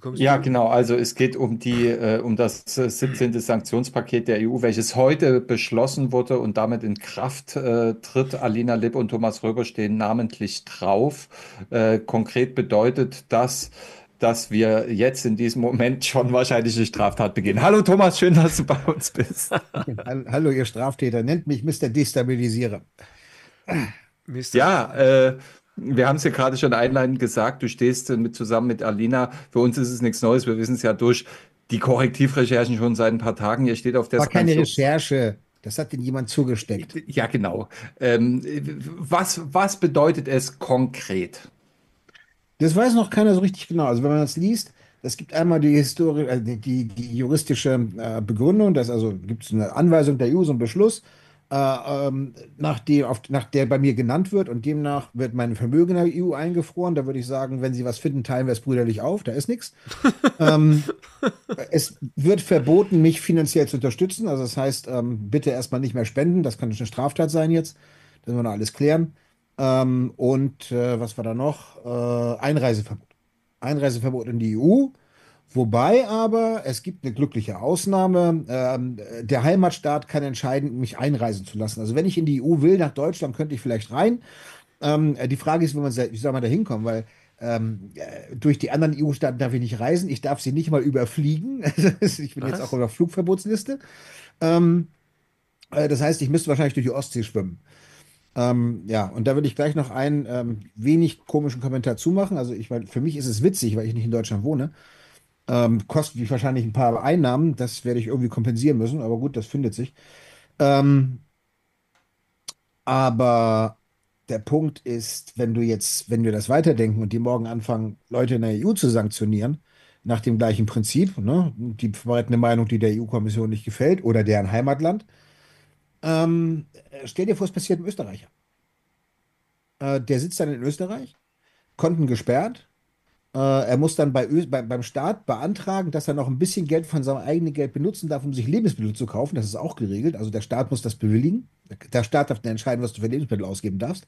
Bekommst Ja, du? genau. Also es geht um das 17. Sanktionspaket der EU, welches heute beschlossen wurde und damit in Kraft tritt. Alina Lipp und Thomas Röber stehen namentlich drauf. Konkret bedeutet das, dass wir jetzt in diesem Moment schon wahrscheinlich eine Straftat begehen. Hallo Thomas, schön, dass du bei uns bist. Hallo, ihr Straftäter, nennt mich Mister Destabilisierer. Mr. Ja, wir haben es ja gerade schon einleitend gesagt, du stehst zusammen mit Alina. Für uns ist es nichts Neues, wir wissen es ja durch die Korrektivrecherchen schon seit ein paar Tagen. Ihr steht auf der War keine Sanktions. Recherche, das hat denn jemand zugesteckt. Ja, genau. Ähm, was bedeutet es konkret? Das weiß noch keiner so richtig genau. Also wenn man das liest, es gibt einmal die Historie, die juristische Begründung, dass also gibt es eine Anweisung der EU, so einen Beschluss, nach der bei mir genannt wird und demnach wird mein Vermögen in der EU eingefroren. Da würde ich sagen, wenn Sie was finden, teilen wir es brüderlich auf, da ist nichts. Ähm, Es wird verboten, mich finanziell zu unterstützen. Also das heißt, bitte erstmal nicht mehr spenden. Das könnte eine Straftat sein jetzt. Das müssen wir noch alles klären. Was war da noch? Einreiseverbot. Einreiseverbot in die EU. Wobei aber es gibt eine glückliche Ausnahme. Der Heimatstaat kann entscheiden, mich einreisen zu lassen. Also wenn ich in die EU will, nach Deutschland, könnte ich vielleicht rein. Die Frage ist, wie soll man da hinkommen? Weil durch die anderen EU-Staaten darf ich nicht reisen. Ich darf sie nicht mal überfliegen. Ich bin jetzt auch auf Was? der Flugverbotsliste. Ähm, Das heißt, ich müsste wahrscheinlich durch die Ostsee schwimmen. Ja, und da würde ich gleich noch einen wenig komischen Kommentar zumachen. Also ich meine, für mich ist es witzig, weil ich nicht in Deutschland wohne. Kostet mich wahrscheinlich ein paar Einnahmen. Das werde ich irgendwie kompensieren müssen. Aber gut, das findet sich. Ähm, Aber der Punkt ist, wenn wir das weiterdenken und die morgen anfangen, Leute in der EU zu sanktionieren, nach dem gleichen Prinzip, ne, die verbreiten eine Meinung, die der EU-Kommission nicht gefällt oder deren Heimatland, stell dir vor, es passiert einem Österreicher. Der sitzt dann in Österreich, Konten gesperrt, er muss dann beim Staat beantragen, dass er noch ein bisschen Geld von seinem eigenen Geld benutzen darf, um sich Lebensmittel zu kaufen. Das ist auch geregelt. Also der Staat muss das bewilligen. Der Staat darf dann entscheiden, was du für Lebensmittel ausgeben darfst.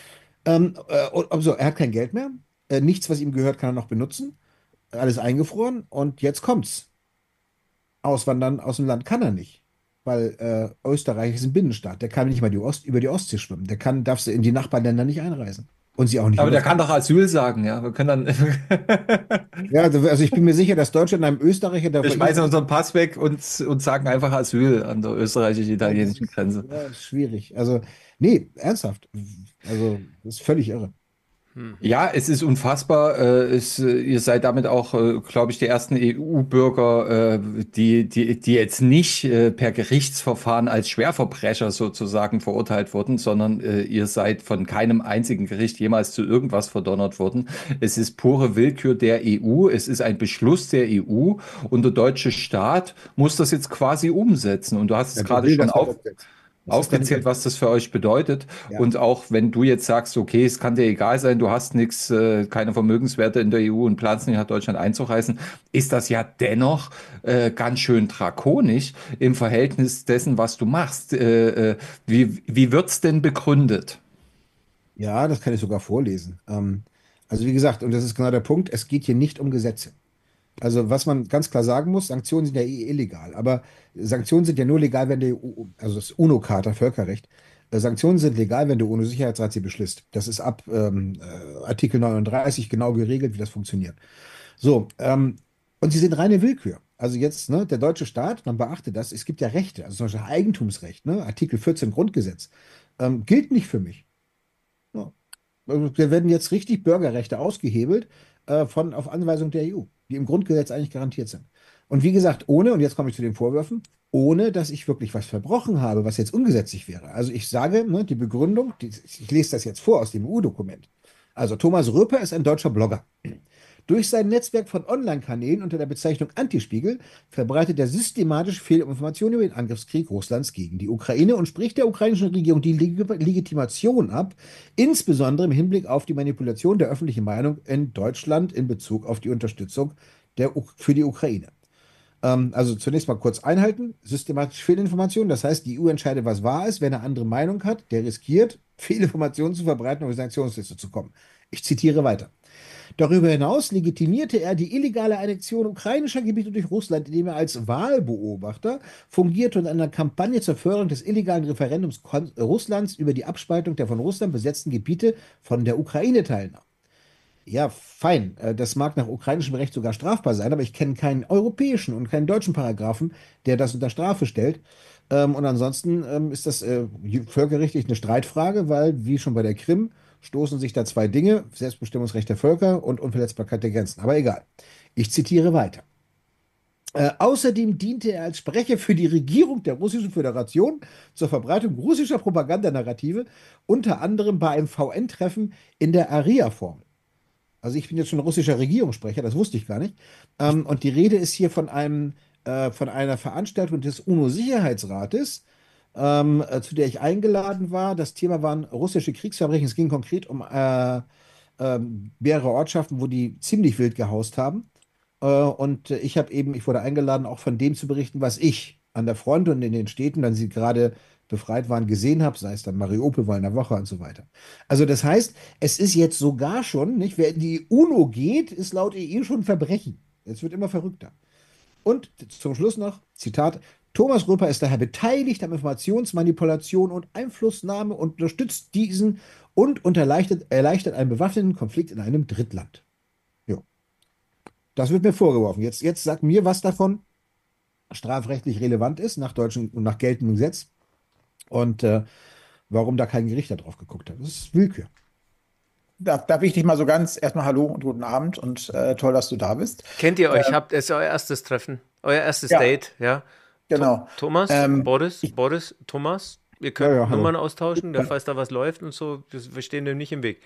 Also, er hat kein Geld mehr. Nichts, was ihm gehört, kann er noch benutzen. Alles eingefroren. Und jetzt kommt's. Auswandern aus dem Land kann er nicht. Weil Österreich ist ein Binnenstaat. Der kann nicht mal über die Ostsee schwimmen. Darf in die Nachbarländer nicht einreisen. Und sie auch nicht Aber der kann überfallen. doch Asyl sagen, ja. Wir können dann. Ja, also ich bin mir sicher, dass Deutschland einem Österreicher, der Wir vor ihm schmeißen unseren Pass weg und sagen einfach Asyl an der ja, österreichisch-italienischen Grenze. ja, ist schwierig. Also, nee, ernsthaft. Also, das ist völlig irre. Hm. Ja, es ist unfassbar. Ihr seid damit auch, glaube ich, die ersten EU-Bürger, die jetzt nicht per Gerichtsverfahren als Schwerverbrecher sozusagen verurteilt wurden, sondern ihr seid von keinem einzigen Gericht jemals zu irgendwas verdonnert worden. Es ist pure Willkür der EU. Es ist ein Beschluss der EU und der deutsche Staat muss das jetzt quasi umsetzen. Und du hast es Ja, wer gerade will schon das denn umsetzen? Das ist doch nicht. aufgezählt, was das für euch bedeutet. Ja. Und auch wenn du jetzt sagst, okay, es kann dir egal sein, du hast nichts, keine Vermögenswerte in der EU und planst nicht nach Deutschland einzureisen, ist das ja dennoch ganz schön drakonisch im Verhältnis dessen, was du machst. Wie wird's denn begründet? Ja, das kann ich sogar vorlesen. Also wie gesagt, und das ist genau der Punkt, es geht hier nicht um Gesetze. Also was man ganz klar sagen muss, Sanktionen sind ja illegal, aber Sanktionen sind ja nur legal, wenn die EU, also das UNO-Charta, Völkerrecht, Sanktionen sind legal, wenn der UNO-Sicherheitsrat sie beschließt. Das ist ab Artikel 39 genau geregelt, wie das funktioniert. So, und sie sind reine Willkür. Also jetzt, ne, der deutsche Staat, man beachte das, es gibt ja Rechte, also zum Beispiel Eigentumsrecht, ne, Artikel 14 Grundgesetz, gilt nicht für mich. Ja. Also, da werden jetzt richtig Bürgerrechte ausgehebelt auf Anweisung der EU, die im Grundgesetz eigentlich garantiert sind. Und wie gesagt, und jetzt komme ich zu den Vorwürfen, ohne dass ich wirklich was verbrochen habe, was jetzt ungesetzlich wäre. Also ich sage, ne, die Begründung, ich lese das jetzt vor aus dem EU-Dokument. Also Thomas Röper ist ein deutscher Blogger. Durch sein Netzwerk von Online-Kanälen unter der Bezeichnung Antispiegel verbreitet er systematisch Fehlinformationen über den Angriffskrieg Russlands gegen die Ukraine und spricht der ukrainischen Regierung die Legitimation ab, insbesondere im Hinblick auf die Manipulation der öffentlichen Meinung in Deutschland in Bezug auf die Unterstützung für die Ukraine. Also zunächst mal kurz einhalten. Systematische Fehlinformation, das heißt, die EU entscheidet, was wahr ist. Wer eine andere Meinung hat, der riskiert, Fehlinformationen zu verbreiten und auf die Sanktionsliste zu kommen. Ich zitiere weiter. Darüber hinaus legitimierte er die illegale Annexion ukrainischer Gebiete durch Russland, indem er als Wahlbeobachter fungierte und an einer Kampagne zur Förderung des illegalen Referendums Russlands über die Abspaltung der von Russland besetzten Gebiete von der Ukraine teilnahm. Ja, fein. Das mag nach ukrainischem Recht sogar strafbar sein, aber ich kenne keinen europäischen und keinen deutschen Paragraphen, der das unter Strafe stellt. Und ansonsten ist das völkerrechtlich eine Streitfrage, weil, wie schon bei der Krim, stoßen sich da zwei Dinge: Selbstbestimmungsrecht der Völker und Unverletzbarkeit der Grenzen. Aber egal. Ich zitiere weiter. Außerdem diente er als Sprecher für die Regierung der Russischen Föderation zur Verbreitung russischer Propagandanarrative, unter anderem bei einem VN-Treffen in der Aria-Formel. Also ich bin jetzt schon russischer Regierungssprecher, das wusste ich gar nicht. Und die Rede ist hier von einer Veranstaltung des UNO-Sicherheitsrates, zu der ich eingeladen war. Das Thema waren russische Kriegsverbrechen. Es ging konkret um mehrere Ortschaften, wo die ziemlich wild gehaust haben. Und ich wurde eingeladen, auch von dem zu berichten, was ich an der Front und in den Städten, dann sie gerade befreit waren, gesehen habe, sei es dann Mariupol, war in der Woche und so weiter. Also das heißt, es ist jetzt sogar schon, nicht, wer in die UNO geht, ist laut EU schon ein Verbrechen. Es wird immer verrückter. Und zum Schluss noch, Zitat: Thomas Röper ist daher beteiligt an Informationsmanipulation und Einflussnahme und unterstützt diesen und erleichtert einen bewaffneten Konflikt in einem Drittland. Jo, das wird mir vorgeworfen. Jetzt sagt mir, was davon strafrechtlich relevant ist, nach deutschem und nach geltendem Gesetz, und warum da kein Gericht darauf geguckt hat. Das ist Willkür. Darf ich dich mal so ganz erstmal Hallo und guten Abend und toll, dass du da bist. Kennt ihr euch? Es ist euer erstes Treffen, euer erstes Ja, Date, ja? genau. Thomas, Boris, Thomas, wir Ja, können ja, hallo. Nummern austauschen, falls da was läuft und so, wir stehen dem nicht im Weg.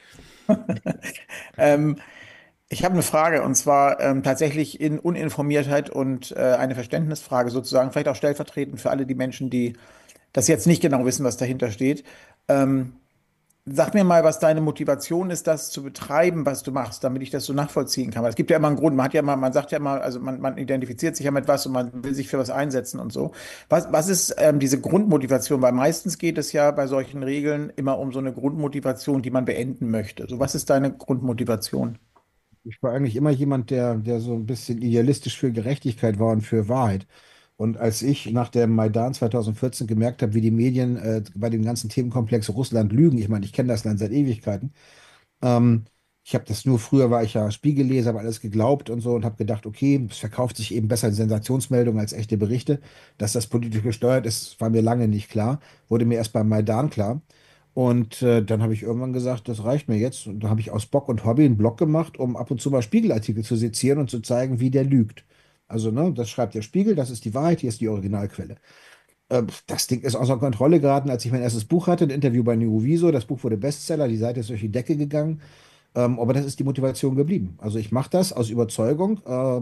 Ähm, Ich habe eine Frage, und zwar tatsächlich in Uninformiertheit und eine Verständnisfrage sozusagen, vielleicht auch stellvertretend für alle die Menschen, die das jetzt nicht genau wissen, was dahinter steht. Ähm, Sag mir mal, was deine Motivation ist, das zu betreiben, was du machst, damit ich das so nachvollziehen kann. Weil es gibt ja immer einen Grund. Man sagt ja immer, also man identifiziert sich ja mit was und man will sich für was einsetzen und so. Was ist diese Grundmotivation? Weil meistens geht es ja bei solchen Regeln immer um so eine Grundmotivation, die man beenden möchte. So, was ist deine Grundmotivation? Ich war eigentlich immer jemand, der so ein bisschen idealistisch für Gerechtigkeit war und für Wahrheit. Und als ich nach dem Maidan 2014 gemerkt habe, wie die Medien bei dem ganzen Themenkomplex Russland lügen, ich meine, ich kenne das Land seit Ewigkeiten. Ähm, Ich habe das nur, früher war ich ja Spiegelleser, habe alles geglaubt und so und habe gedacht, okay, es verkauft sich eben besser Sensationsmeldungen als echte Berichte. Dass das politisch gesteuert ist, war mir lange nicht klar, wurde mir erst beim Maidan klar. Und dann habe ich irgendwann gesagt, das reicht mir jetzt. Und da habe ich aus Bock und Hobby einen Blog gemacht, um ab und zu mal Spiegelartikel zu sezieren und zu zeigen, wie der lügt. Also, ne, das schreibt der Spiegel, das ist die Wahrheit, hier ist die Originalquelle. Das Ding ist außer Kontrolle geraten, als ich mein erstes Buch hatte, ein Interview bei Neuroviso. Das Buch wurde Bestseller, die Seite ist durch die Decke gegangen. Aber das ist die Motivation geblieben. Also ich mache das aus Überzeugung,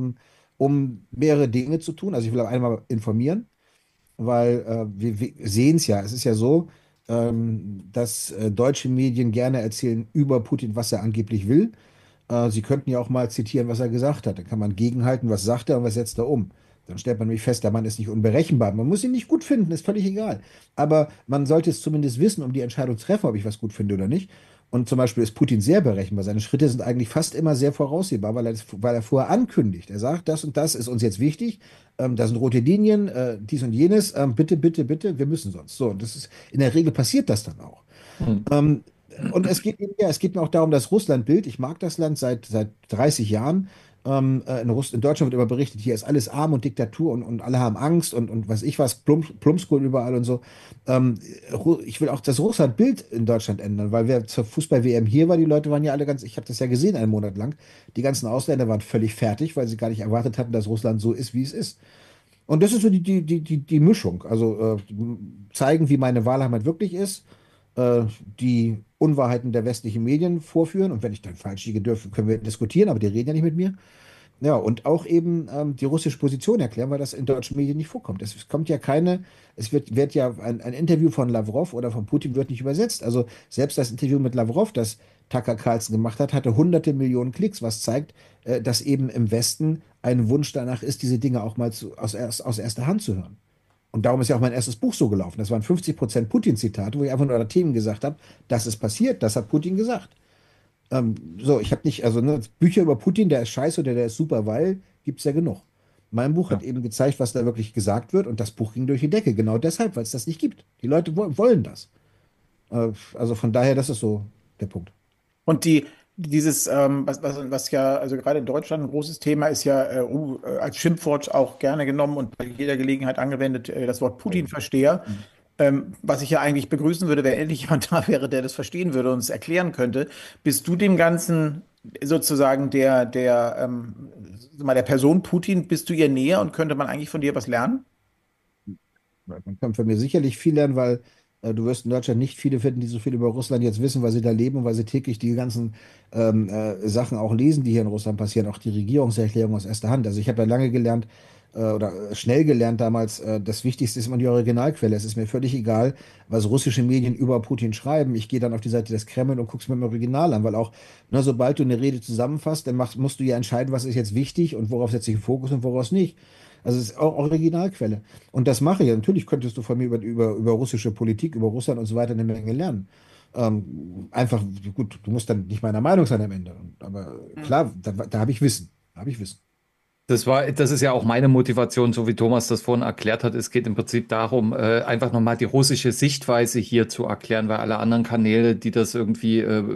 um mehrere Dinge zu tun. Also ich will auch einmal informieren, weil wir sehen es ja. Es ist ja so, dass deutsche Medien gerne erzählen über Putin, was er angeblich will. Sie könnten ja auch mal zitieren, was er gesagt hat. Dann kann man gegenhalten, was sagt er und was setzt er um. Dann stellt man nämlich fest, der Mann ist nicht unberechenbar. Man muss ihn nicht gut finden, ist völlig egal. Aber man sollte es zumindest wissen, um die Entscheidung zu treffen, ob ich was gut finde oder nicht. Und zum Beispiel ist Putin sehr berechenbar. Seine Schritte sind eigentlich fast immer sehr voraussehbar, weil er vorher ankündigt. Er sagt, das und das ist uns jetzt wichtig. Da sind rote Linien, dies und jenes. Bitte, bitte, bitte, wir müssen sonst. So, und das ist, in der Regel passiert das dann auch. Hm. Und es geht mir auch darum, das Russland-Bild. Ich mag das Land seit 30 Jahren. In Deutschland wird immer berichtet, hier ist alles Arm und Diktatur und alle haben Angst und was ich was, Plumpskul überall und so. Ich will auch das Russland-Bild in Deutschland ändern, weil wer zur Fußball-WM hier war, die Leute waren ja alle ganz, ich habe das ja gesehen einen Monat lang, die ganzen Ausländer waren völlig fertig, weil sie gar nicht erwartet hatten, dass Russland so ist, wie es ist. Und das ist so die Mischung. Also zeigen, wie meine Wahlheimat wirklich ist, äh, die Unwahrheiten der westlichen Medien vorführen. Und wenn ich dann falsch liege, können wir diskutieren, aber die reden ja nicht mit mir. Ja, und auch eben die russische Position erklären, weil das in deutschen Medien nicht vorkommt. Es kommt ja keine, wird ja ein Interview von Lavrov oder von Putin wird nicht übersetzt. Also selbst das Interview mit Lavrov, das Tucker Carlson gemacht hat, hatte hunderte Millionen Klicks, was zeigt, dass eben im Westen ein Wunsch danach ist, diese Dinge auch mal aus erster Hand zu hören. Und darum ist ja auch mein erstes Buch so gelaufen. Das waren 50% Putin-Zitate, wo ich einfach nur Themen gesagt habe, das ist passiert, das hat Putin gesagt. So, ich habe nicht, also ne, Bücher über Putin, der ist scheiße oder der ist super, weil gibt es ja genug. Mein Buch hat Ja. eben gezeigt, was da wirklich gesagt wird und das Buch ging durch die Decke. Genau deshalb, weil es das nicht gibt. Die Leute wollen das. Also von daher, das ist so der Punkt. Und dieses, was ja, also gerade in Deutschland ein großes Thema ist ja als Schimpfwort auch gerne genommen und bei jeder Gelegenheit angewendet, das Wort Putin-Versteher. Was ich ja eigentlich begrüßen würde, wenn endlich jemand da wäre, der das verstehen würde und es erklären könnte. Bist du dem Ganzen sozusagen sag mal, der Person Putin, bist du ihr näher und könnte man eigentlich von dir was lernen? Man kann von mir sicherlich viel lernen, weil du wirst in Deutschland nicht viele finden, die so viel über Russland jetzt wissen, weil sie da leben und weil sie täglich die ganzen Sachen auch lesen, die hier in Russland passieren, auch die Regierungserklärung aus erster Hand. Also ich habe ja lange gelernt oder schnell gelernt damals, das Wichtigste ist immer die Originalquelle. Es ist mir völlig egal, was russische Medien über Putin schreiben. Ich gehe dann auf die Seite des Kreml und gucke es mir im Original an, weil auch, ne, sobald du eine Rede zusammenfasst, dann musst du ja entscheiden, was ist jetzt wichtig und worauf setze ich den Fokus und woraus nicht. Also es ist auch Originalquelle. Und das mache ich. Natürlich könntest du von mir über russische Politik, über Russland und so weiter eine Menge lernen. Einfach, gut, du musst dann nicht meiner Meinung sein am Ende. Aber klar, da habe ich Wissen. Da habe ich Wissen. Das ist ja auch meine Motivation, so wie Thomas das vorhin erklärt hat. Es geht im Prinzip darum, einfach nochmal die russische Sichtweise hier zu erklären, weil alle anderen Kanäle, die das irgendwie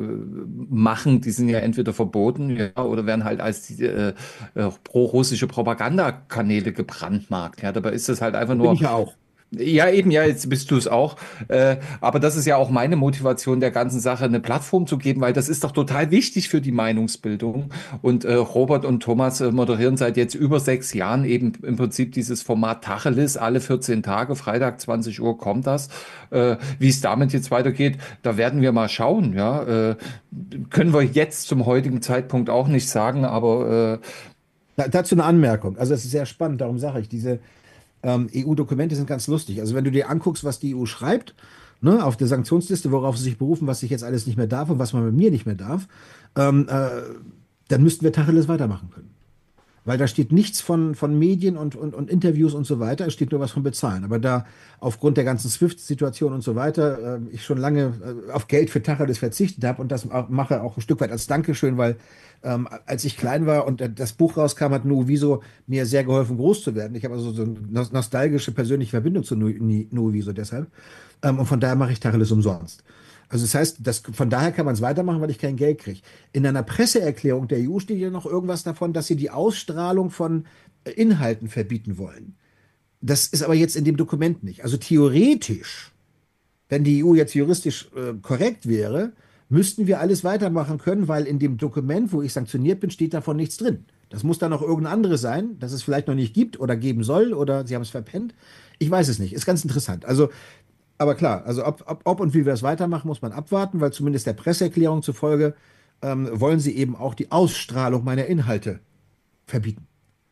machen, die sind ja entweder verboten, ja, oder werden halt als pro-russische Propagandakanäle gebrandmarkt. Ja, dabei ist das halt einfach Bin nur. ich ja auch. Ja, eben, ja, jetzt bist du es auch. Aber das ist ja auch meine Motivation der ganzen Sache, eine Plattform zu geben, weil das ist doch total wichtig für die Meinungsbildung. Und Robert und Thomas moderieren seit jetzt über 6 Jahren eben im Prinzip dieses Format Tacheles. Alle 14 Tage, Freitag 20 Uhr kommt das. Wie es damit jetzt weitergeht, da werden wir mal schauen. Ja, können wir jetzt zum heutigen Zeitpunkt auch nicht sagen, aber Dazu eine Anmerkung. Also es ist sehr spannend, darum sage ich, diese EU-Dokumente sind ganz lustig. Also wenn du dir anguckst, was die EU schreibt, ne, auf der Sanktionsliste, worauf sie sich berufen, was ich jetzt alles nicht mehr darf und was man mit mir nicht mehr darf, ähm, äh, dann müssten wir Tacheles weitermachen können. Weil da steht nichts von Medien und Interviews und so weiter, es steht nur was von Bezahlen. Aber da aufgrund der ganzen SWIFT-Situation und so weiter ich schon lange auf Geld für Tacheles verzichtet habe und das auch, mache auch ein Stück weit als Dankeschön, weil als ich klein war und das Buch rauskam, hat Nuoviso mir sehr geholfen, groß zu werden. Ich habe also so eine nostalgische persönliche Verbindung zu Nuoviso deshalb. Und von daher mache ich Tacheles umsonst. Also das heißt, von daher kann man es weitermachen, weil ich kein Geld kriege. In einer Presseerklärung der EU steht ja noch irgendwas davon, dass sie die Ausstrahlung von Inhalten verbieten wollen. Das ist aber jetzt in dem Dokument nicht. Also theoretisch, wenn die EU jetzt juristisch korrekt wäre, müssten wir alles weitermachen können, weil in dem Dokument, wo ich sanktioniert bin, steht davon nichts drin. Das muss dann noch irgendein anderes sein, das es vielleicht noch nicht gibt oder geben soll oder sie haben es verpennt. Ich weiß es nicht. Ist ganz interessant. Also aber klar, also ob und wie wir es weitermachen, muss man abwarten, weil zumindest der Presseerklärung zufolge wollen sie eben auch die Ausstrahlung meiner Inhalte verbieten.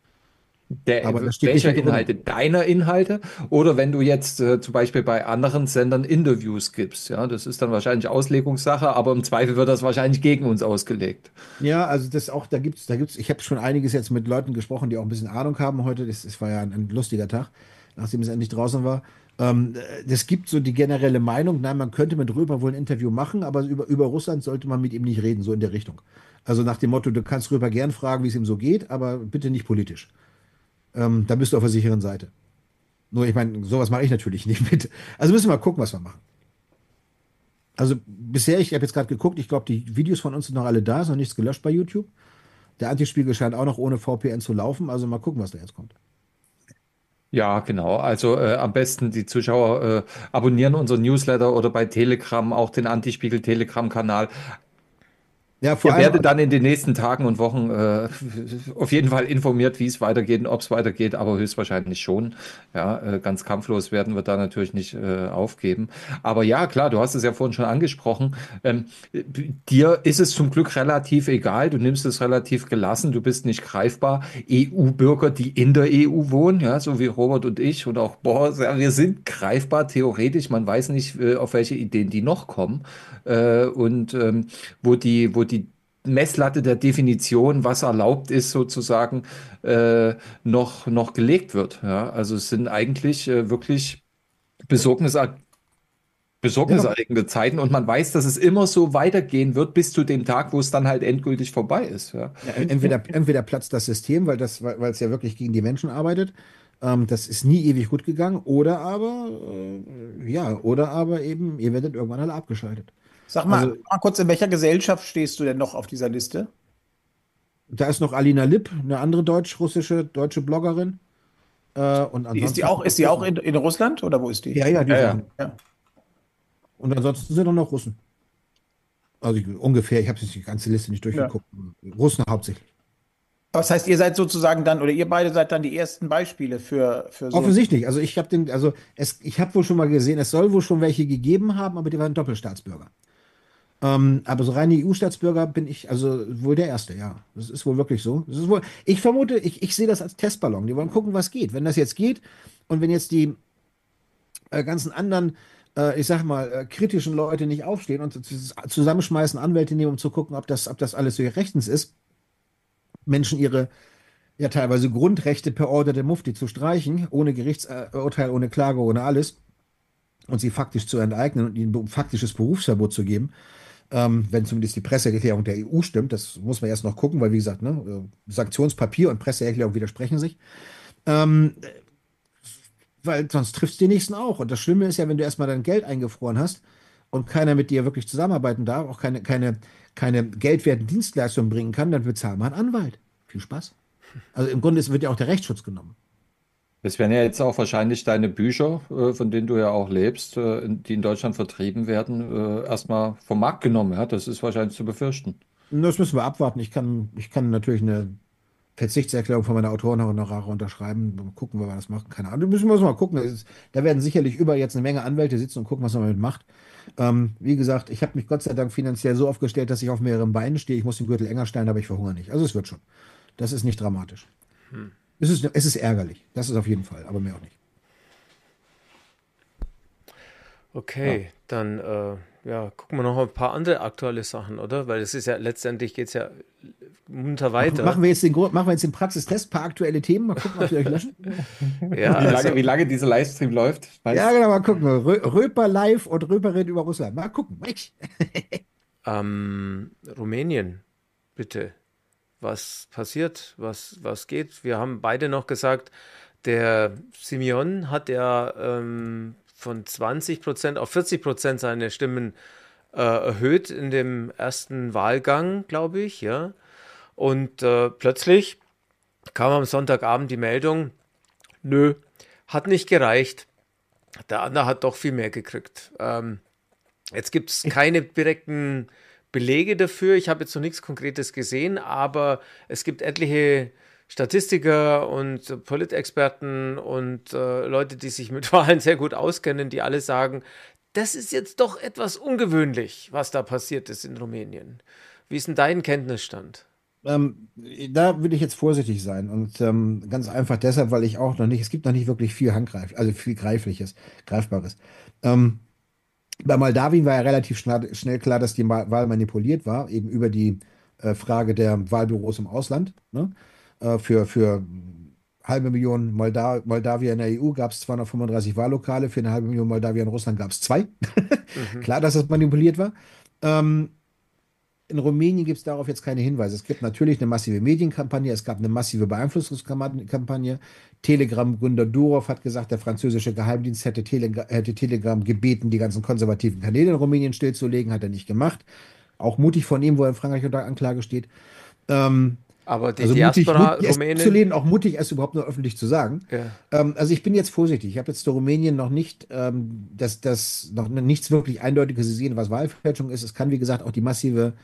Aber das steht nicht welcher im Dokument. Inhalte? Deiner Inhalte? Oder wenn du jetzt zum Beispiel bei anderen Sendern Interviews gibst, ja, das ist dann wahrscheinlich Auslegungssache, aber im Zweifel wird das wahrscheinlich gegen uns ausgelegt. Ja, also das auch, da gibt's, ich habe schon einiges jetzt mit Leuten gesprochen, die auch ein bisschen Ahnung haben heute. Das war ja ein lustiger Tag, nachdem es endlich draußen war. Es gibt so die generelle Meinung, nein, man könnte mit Röper wohl ein Interview machen, aber über Russland sollte man mit ihm nicht reden, so in der Richtung. Also nach dem Motto, du kannst Röper gern fragen, wie es ihm so geht, aber bitte nicht politisch. Da bist du auf der sicheren Seite. Nur, ich meine, sowas mache ich natürlich nicht mit. Also müssen wir mal gucken, was wir machen. Also bisher, ich habe jetzt gerade geguckt, ich glaube, die Videos von uns sind noch alle da, ist noch nichts gelöscht bei YouTube. Der Antispiegel scheint auch noch ohne VPN zu laufen, also mal gucken, was da jetzt kommt. Ja, genau. Also am besten die Zuschauer abonnieren unseren Newsletter oder bei Telegram auch den Antispiegel Telegram-Kanal. Ja, vor Ihr allem, werdet dann in den nächsten Tagen und Wochen auf jeden Fall informiert, wie es weitergeht und ob es weitergeht, aber höchstwahrscheinlich schon. Ja, ganz kampflos werden wir da natürlich nicht aufgeben. Aber ja, klar, du hast es ja vorhin schon angesprochen. Dir ist es zum Glück relativ egal. Du nimmst es relativ gelassen. Du bist nicht greifbar. EU-Bürger, die in der EU wohnen, ja, so wie Robert und ich und auch Boris, ja, wir sind greifbar theoretisch. Man weiß nicht, auf welche Ideen die noch kommen. Und wo die Messlatte der Definition, was erlaubt ist, sozusagen noch gelegt wird. Ja? Also es sind eigentlich wirklich Besorgniserregende besorgniserregende Zeiten und man weiß, dass es immer so weitergehen wird bis zu dem Tag, wo es dann halt endgültig vorbei ist. Ja. Ja, entweder platzt das System, weil es ja wirklich gegen die Menschen arbeitet. Das ist nie ewig gut gegangen. Oder aber eben, ihr werdet irgendwann alle abgeschaltet. Sag Also mal kurz, in welcher Gesellschaft stehst du denn noch auf dieser Liste? da ist noch Alina Lipp, eine andere deutsche Bloggerin. Und ansonsten. Ist die auch in Russland oder wo ist die? Ja, die Ja, ist ja. auch. Ja. Und ansonsten sind auch noch Russen. Also ungefähr, ich habe jetzt die ganze Liste nicht Ja. durchgeguckt. Russen hauptsächlich. Aber das heißt, ihr seid sozusagen dann, oder ihr beide seid dann die ersten Beispiele für so. Offensichtlich. Also ich habe wohl schon mal gesehen, es soll wohl schon welche gegeben haben, aber die waren Doppelstaatsbürger. Aber so reine EU-Staatsbürger bin ich also wohl der Erste, ja. Das ist wohl wirklich so. Das ist wohl, ich vermute, ich sehe das als Testballon. Die wollen gucken, was geht. Wenn das jetzt geht und wenn jetzt die ganzen anderen, ich sag mal, kritischen Leute nicht aufstehen und zusammenschmeißen, Anwälte nehmen, um zu gucken, ob das alles so rechtens ist, Menschen ihre ja teilweise Grundrechte per Order der Mufti zu streichen, ohne Gerichtsurteil, ohne Klage, ohne alles und sie faktisch zu enteignen und ihnen faktisches Berufsverbot zu geben, wenn zumindest die Presseerklärung der EU stimmt. Das muss man erst noch gucken, weil wie gesagt, ne, Sanktionspapier und Presseerklärung widersprechen sich. Ähm, Weil sonst triffst du die nächsten auch. Und das Schlimme ist ja, wenn du erstmal dein Geld eingefroren hast und keiner mit dir wirklich zusammenarbeiten darf, auch keine geldwerten Dienstleistungen bringen kann, dann bezahl mal einen Anwalt. Viel Spaß. Also im Grunde wird ja auch der Rechtsschutz genommen. Das werden ja jetzt auch wahrscheinlich deine Bücher, von denen du ja auch lebst, die in Deutschland vertrieben werden, erstmal vom Markt genommen. Ja? Das ist wahrscheinlich zu befürchten. Das müssen wir abwarten. Ich kann natürlich eine Verzichtserklärung von meiner Autorenhonorare unterschreiben. Mal gucken, wie wir das machen. Keine Ahnung. Müssen wir mal gucken. Da werden sicherlich überall jetzt eine Menge Anwälte sitzen und gucken, was man damit macht. Wie gesagt, ich habe mich Gott sei Dank finanziell so aufgestellt, dass ich auf mehreren Beinen stehe. Ich muss den Gürtel enger stellen, aber ich verhungere nicht. Also es wird schon. Das ist nicht dramatisch. Es ist ärgerlich. Das ist auf jeden Fall, aber mehr auch nicht. Okay, dann gucken wir noch ein paar andere aktuelle Sachen, oder? Weil es ist ja letztendlich geht es ja munter weiter. Machen wir jetzt den Praxistest, ein paar aktuelle Themen, mal gucken, ob wir euch löschen. Ja, Wie lange dieser Livestream läuft, weißt Ja, genau, mal gucken. Röper live und Röperin über Russland. Mal gucken. Rumänien, bitte. Was passiert? Was geht? Wir haben beide noch gesagt, der Simeon hat ja von 20% auf 40% seine Stimmen erhöht in dem ersten Wahlgang, glaube ich, ja. Und plötzlich kam am Sonntagabend die Meldung, nö, hat nicht gereicht. Der andere hat doch viel mehr gekriegt. Jetzt gibt es keine direkten Belege dafür. Ich habe jetzt noch nichts Konkretes gesehen, aber es gibt etliche Statistiker und Politexperten und Leute, die sich mit Wahlen sehr gut auskennen, die alle sagen, das ist jetzt doch etwas ungewöhnlich, was da passiert ist in Rumänien. Wie ist denn dein Kenntnisstand? Da würde ich jetzt vorsichtig sein und ganz einfach deshalb, weil es gibt noch nicht wirklich viel viel Greifbares. Bei Moldawien war ja relativ schnell klar, dass die Wahl manipuliert war, eben über die Frage der Wahlbüros im Ausland. Ne? Für 500.000 Moldawier in der EU gab es 235 Wahllokale, für 500.000 Moldawier in Russland gab es 2. Klar, dass das manipuliert war. In Rumänien gibt es darauf jetzt keine Hinweise. Es gibt natürlich eine massive Medienkampagne, es gab eine massive Beeinflussungskampagne. Telegram-Gründer Durov hat gesagt, der französische Geheimdienst hätte Telegram gebeten, die ganzen konservativen Kanäle in Rumänien stillzulegen, hat er nicht gemacht. Auch mutig von ihm, wo er in Frankreich unter Anklage steht. Aber die Also Diaspora mutig, es Rumänen, zu lehnen, auch mutig, es überhaupt nur öffentlich zu sagen. ja. Also ich bin jetzt vorsichtig. Ich habe jetzt zu Rumänien noch nicht, das noch nichts wirklich Eindeutiges gesehen, was Wahlfälschung ist. Es kann, wie gesagt, auch die massive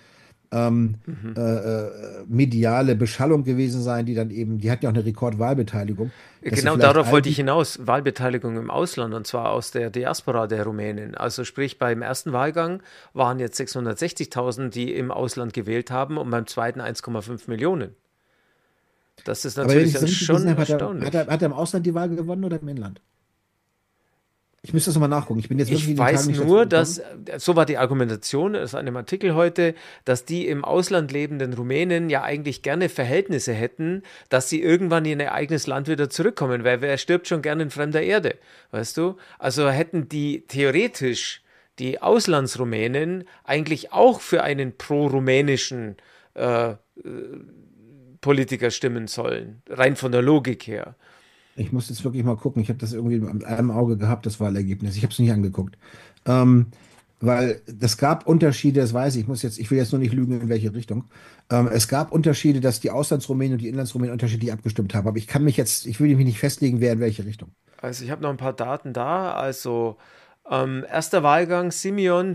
mediale Beschallung gewesen sein, die hat ja auch eine Rekordwahlbeteiligung. dass sie Genau vielleicht darauf all wollte die- ich hinaus. Wahlbeteiligung im Ausland und zwar aus der Diaspora der Rumänen. Also sprich, beim ersten Wahlgang waren jetzt 660.000, die im Ausland gewählt haben und beim zweiten 1,5 Millionen. Das ist Aber wenn natürlich ich es dann richtig schon gesehen habe, erstaunlich. hat er im Ausland die Wahl gewonnen oder im Inland? Ich müsste das nochmal nachgucken. Ich bin jetzt wirklich in Ich den weiß Tagen nicht nur, dazu gekommen. so war die Argumentation aus einem Artikel heute, dass die im Ausland lebenden Rumänen ja eigentlich gerne Verhältnisse hätten, dass sie irgendwann in ihr eigenes Land wieder zurückkommen, weil wer stirbt schon gerne in fremder Erde, weißt du? Also hätten die theoretisch die Auslandsrumänen eigentlich auch für einen pro-rumänischen äh, Politiker stimmen sollen, rein von der Logik her. Ich muss jetzt wirklich mal gucken. Ich habe das irgendwie mit einem Auge gehabt, das Wahlergebnis. Ich habe es nicht angeguckt. Ähm, Weil es gab Unterschiede, das weiß ich, ich will jetzt nur nicht lügen, in welche Richtung. Es gab Unterschiede, dass die Auslandsrumänen und die Inlandsrumänen unterschiedlich abgestimmt haben. Aber ich will mich nicht festlegen, wer in welche Richtung. Also ich habe noch ein paar Daten da. Also erster Wahlgang Simeon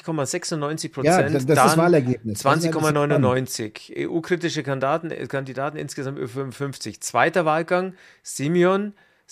Ja, 40,96%, das ist das dann Wahlergebnis. Das ist spannend. 20,99. EU-kritische Kandidaten insgesamt über 55. Zweiter Wahlgang Simeon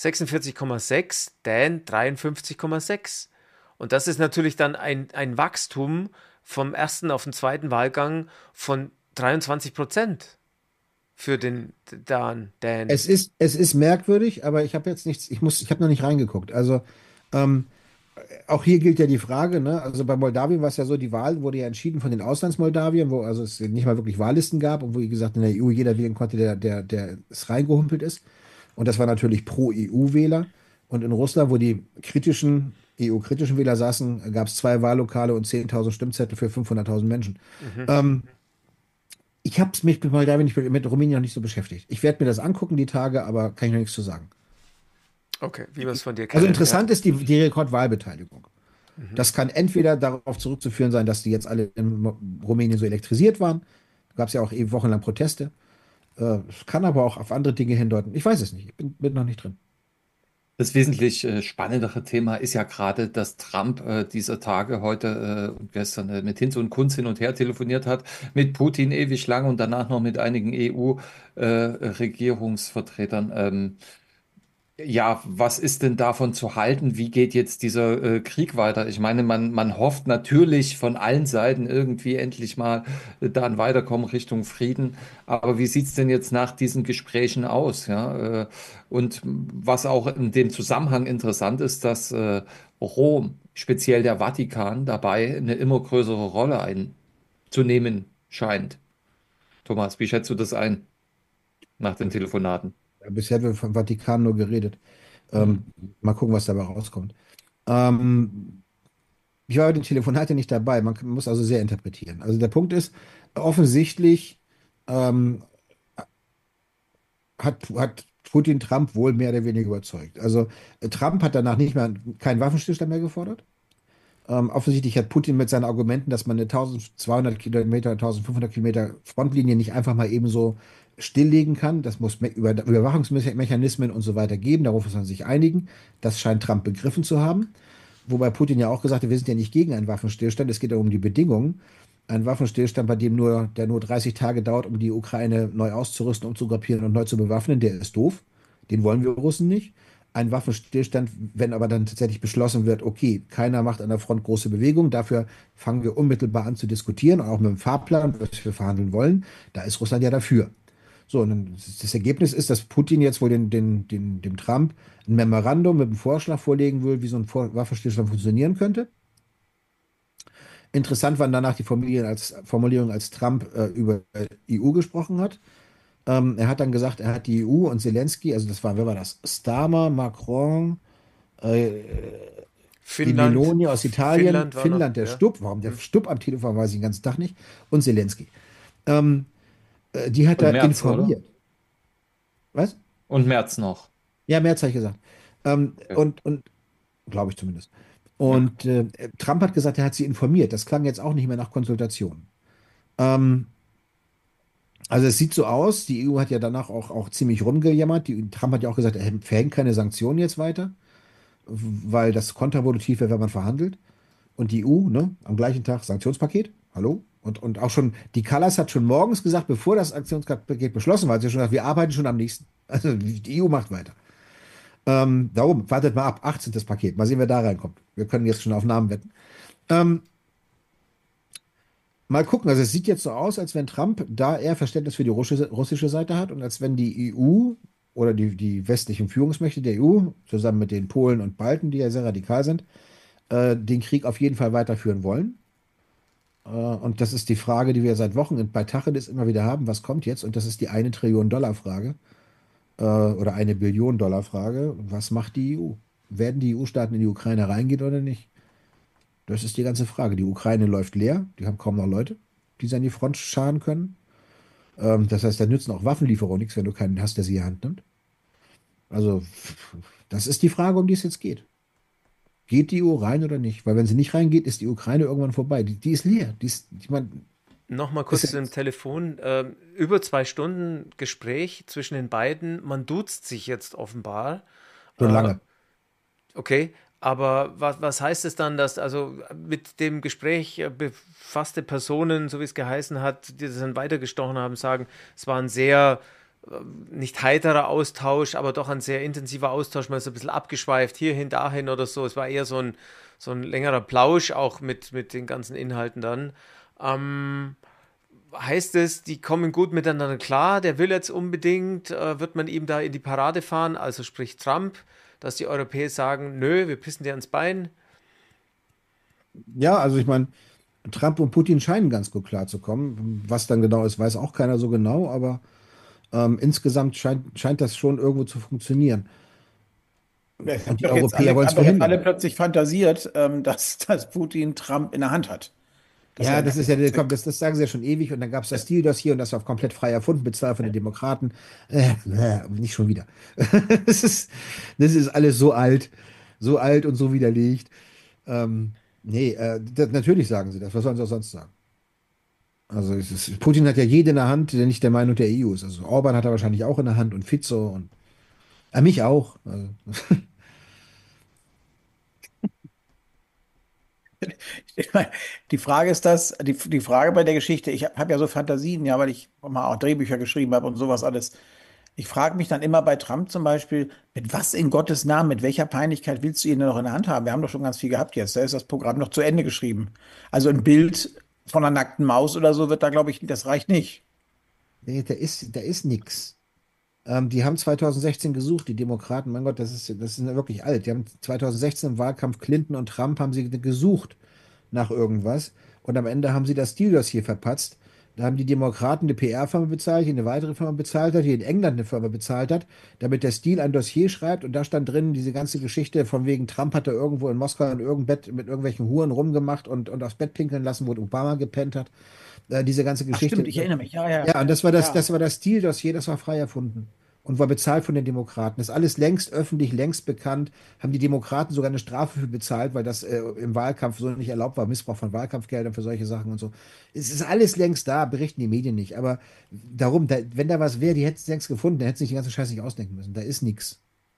46,6, Dan 53,6. Und das ist natürlich dann ein Wachstum vom ersten auf den zweiten Wahlgang von 23% für den Dan. Es ist merkwürdig, aber ich habe jetzt nichts, ich habe noch nicht reingeguckt. Also, ähm, auch hier gilt ja die Frage, ne? Also bei Moldawien war es ja so, die Wahl wurde ja entschieden von den Auslandsmoldawiern, wo also es nicht mal wirklich Wahllisten gab und wo, wie gesagt, in der EU jeder wählen konnte, der es reingehumpelt ist. Und das war natürlich Pro-EU-Wähler. Und in Russland, wo die EU-kritischen Wähler saßen, gab es zwei Wahllokale und 10.000 Stimmzettel für 500.000 Menschen. Mhm. Ähm, Ich habe mich mit Moldawien, mit Rumänien noch nicht so beschäftigt. Ich werde mir das angucken, die Tage, aber kann ich noch nichts zu sagen. Okay, wie wir es von dir Also kennen, ja. interessant ist die Rekordwahlbeteiligung. Mhm. Das kann entweder darauf zurückzuführen sein, dass die jetzt alle in Rumänien so elektrisiert waren. Da gab es ja auch eben wochenlang Proteste. Es kann aber auch auf andere Dinge hindeuten. Ich weiß es nicht. Ich bin noch nicht drin. Das wesentlich spannendere Thema ist ja gerade, dass Trump dieser Tage heute und gestern mit Hinz und Kunz hin und her telefoniert hat, mit Putin ewig lang und danach noch mit einigen EU-Regierungsvertretern. Ja, was ist denn davon zu halten? Wie geht jetzt dieser Krieg weiter? Ich meine, man hofft natürlich von allen Seiten irgendwie endlich mal da ein Weiterkommen Richtung Frieden. Aber wie sieht's denn jetzt nach diesen Gesprächen aus? Ja, und was auch in dem Zusammenhang interessant ist, dass Rom, speziell der Vatikan, dabei eine immer größere Rolle einzunehmen scheint. Thomas, wie schätzt du das ein nach den Telefonaten? Bisher wird vom Vatikan nur geredet. Hm. Ähm, Mal gucken, was dabei rauskommt. Ähm, Ich war bei den Telefonaten nicht dabei. Man muss also sehr interpretieren. Also der Punkt ist, offensichtlich ähm, hat Putin Trump wohl mehr oder weniger überzeugt. Also Trump hat danach nicht mehr keinen Waffenstillstand mehr gefordert. Offensichtlich hat Putin mit seinen Argumenten, dass man eine 1200 Kilometer, 1500 Kilometer Frontlinie nicht einfach mal ebenso stilllegen kann. Das muss Überwachungsmechanismen und so weiter geben. Darauf muss man sich einigen. Das scheint Trump begriffen zu haben. Wobei Putin ja auch gesagt hat, wir sind ja nicht gegen einen Waffenstillstand. Es geht ja um die Bedingungen. Ein Waffenstillstand, der nur 30 Tage dauert, um die Ukraine neu auszurüsten, umzugruppieren und neu zu bewaffnen, der ist doof. Den wollen wir Russen nicht. Ein Waffenstillstand, wenn aber dann tatsächlich beschlossen wird, okay, keiner macht an der Front große Bewegung, dafür fangen wir unmittelbar an zu diskutieren, auch mit dem Fahrplan, was wir verhandeln wollen, da ist Russland ja dafür. So, und dann das Ergebnis ist, dass Putin jetzt wohl dem Trump ein Memorandum mit einem Vorschlag vorlegen will, wie so ein Waffenstillstand funktionieren könnte. Interessant waren danach die Formulierung, als Trump über EU gesprochen hat. Er hat dann gesagt, er hat die EU und Zelensky, also wer war das? Starmer, Macron, äh, die Finnland, Meloni aus Italien, Finnland war noch, Finnland, der ja. Stubb, warum der Hm. Stubb am Telefon weiß ich den ganzen Tag nicht, und Zelensky. Ähm, Die hat Und er März, oder? informiert. Was? Und März noch. Ja, März habe ich gesagt. Ja. Und glaube ich zumindest. Ja. Und Trump hat gesagt, er hat sie informiert. Das klang jetzt auch nicht mehr nach Konsultation. Ähm, Also es sieht so aus, die EU hat ja danach auch ziemlich rumgejammert. Trump hat ja auch gesagt, er verhängt keine Sanktionen jetzt weiter, weil das kontraproduktiv wäre, wenn man verhandelt. Und die EU, ne, am gleichen Tag Sanktionspaket, hallo? Und auch schon, die Kallas hat schon morgens gesagt, bevor das Sanktionspaket beschlossen war, hat sie schon gesagt, wir arbeiten schon am nächsten. Also die EU macht weiter. Darum, wartet mal ab, 18. Paket, mal sehen, wer da reinkommt. Wir können jetzt schon auf Namen wetten. Ähm, Mal gucken, also es sieht jetzt so aus, als wenn Trump da eher Verständnis für die russische Seite hat und als wenn die EU oder die westlichen Führungsmächte der EU, zusammen mit den Polen und Balten, die ja sehr radikal sind, den Krieg auf jeden Fall weiterführen wollen. Und das ist die Frage, die wir seit Wochen bei Tacheles immer wieder haben, was kommt jetzt? Und das ist die 1 Trillion Dollar Frage oder 1 Billion Dollar Frage. Was macht die EU? Werden die EU-Staaten in die Ukraine reingehen oder nicht? Das ist die ganze Frage. Die Ukraine läuft leer, die haben kaum noch Leute, die sie an die Front scharen können. Das heißt, da nützen auch Waffenlieferungen nichts, wenn du keinen hast, der sie in die Hand nimmt. Also, das ist die Frage, um die es jetzt geht. Geht die EU rein oder nicht? Weil wenn sie nicht reingeht, ist die Ukraine irgendwann vorbei. Die ist leer. Ich meine, Nochmal ist kurz ja zu dem Telefon. Über 2 Stunden Gespräch zwischen den beiden. Man duzt sich jetzt offenbar. schon Äh, lange. okay, aber was heißt es dann, dass also mit dem Gespräch befasste Personen, so wie es geheißen hat, die das dann weitergestochen haben, sagen, es war ein sehr nicht heiterer Austausch, aber doch ein sehr intensiver Austausch. Man ist ein bisschen abgeschweift, hierhin, dahin oder so. Es war eher so ein längerer Plausch, auch mit den ganzen Inhalten dann. Ähm, Heißt es, die kommen gut miteinander klar? Der will jetzt unbedingt, wird man ihm da in die Parade fahren, also sprich Trump, dass die Europäer sagen, nö, wir pissen dir ans Bein. Ja, also ich meine, Trump und Putin scheinen ganz gut klarzukommen. Was dann genau ist, weiß auch keiner so genau, aber insgesamt scheint das schon irgendwo zu funktionieren. Es Und haben die doch jetzt Europäer alle, wollen es haben doch jetzt alle verhindern. plötzlich fantasiert, dass Putin Trump in der Hand hat. Dass er Ja, im das ist ja, Endeffekt. komm, das sagen sie ja schon ewig. Und dann gab es das Deal-Dossier und das war komplett frei erfunden, bezahlt von den Demokraten. Nicht schon wieder. Das ist, das ist alles so alt und so widerlegt. Nee, natürlich sagen sie das. Was sollen sie auch sonst sagen? Also Putin hat ja jede in der Hand, der nicht der Meinung der EU ist. Also Orban hat er wahrscheinlich auch in der Hand und Fico und mich auch. Also, Ich meine, die Frage ist die Frage bei der Geschichte, ich habe ja so Fantasien, ja, weil ich mal auch Drehbücher geschrieben habe und sowas alles. Ich frage mich dann immer bei Trump zum Beispiel, mit was in Gottes Namen, mit welcher Peinlichkeit willst du ihn denn noch in der Hand haben? Wir haben doch schon ganz viel gehabt jetzt. Da ist das Programm noch zu Ende geschrieben. Also ein Bild von einer nackten Maus oder so wird da, glaube ich, das reicht nicht. nee, da ist nix. Die haben 2016 gesucht, die Demokraten. Mein Gott, das ist ja wirklich alt. Die haben 2016 im Wahlkampf Clinton und Trump haben sie gesucht nach irgendwas. Und am Ende haben sie das Deal-Dossier verpatzt. Da haben die Demokraten eine PR-Firma bezahlt, die eine weitere Firma bezahlt hat, die in England eine Firma bezahlt hat, damit der Steele ein Dossier schreibt. Und da stand drin, diese ganze Geschichte von wegen Trump hatte irgendwo in Moskau in irgendeinem Bett mit irgendwelchen Huren rumgemacht und aufs Bett pinkeln lassen, wo Obama gepennt hat. Diese ganze Ach stimmt, Geschichte. ich erinnere mich. Ja, ja, Ja, und ja. das war das Steele-Dossier, das war frei erfunden und war bezahlt von den Demokraten. Das ist alles längst öffentlich, längst bekannt. Haben die Demokraten sogar eine Strafe für bezahlt, weil das im Wahlkampf so nicht erlaubt war. Missbrauch von Wahlkampfgeldern für solche Sachen und so. Es ist alles längst da, berichten die Medien nicht. Aber darum, wenn da was wäre, die hätten es längst gefunden, dann hätten sie sich den ganzen Scheiß nicht ausdenken müssen. Da ist nichts.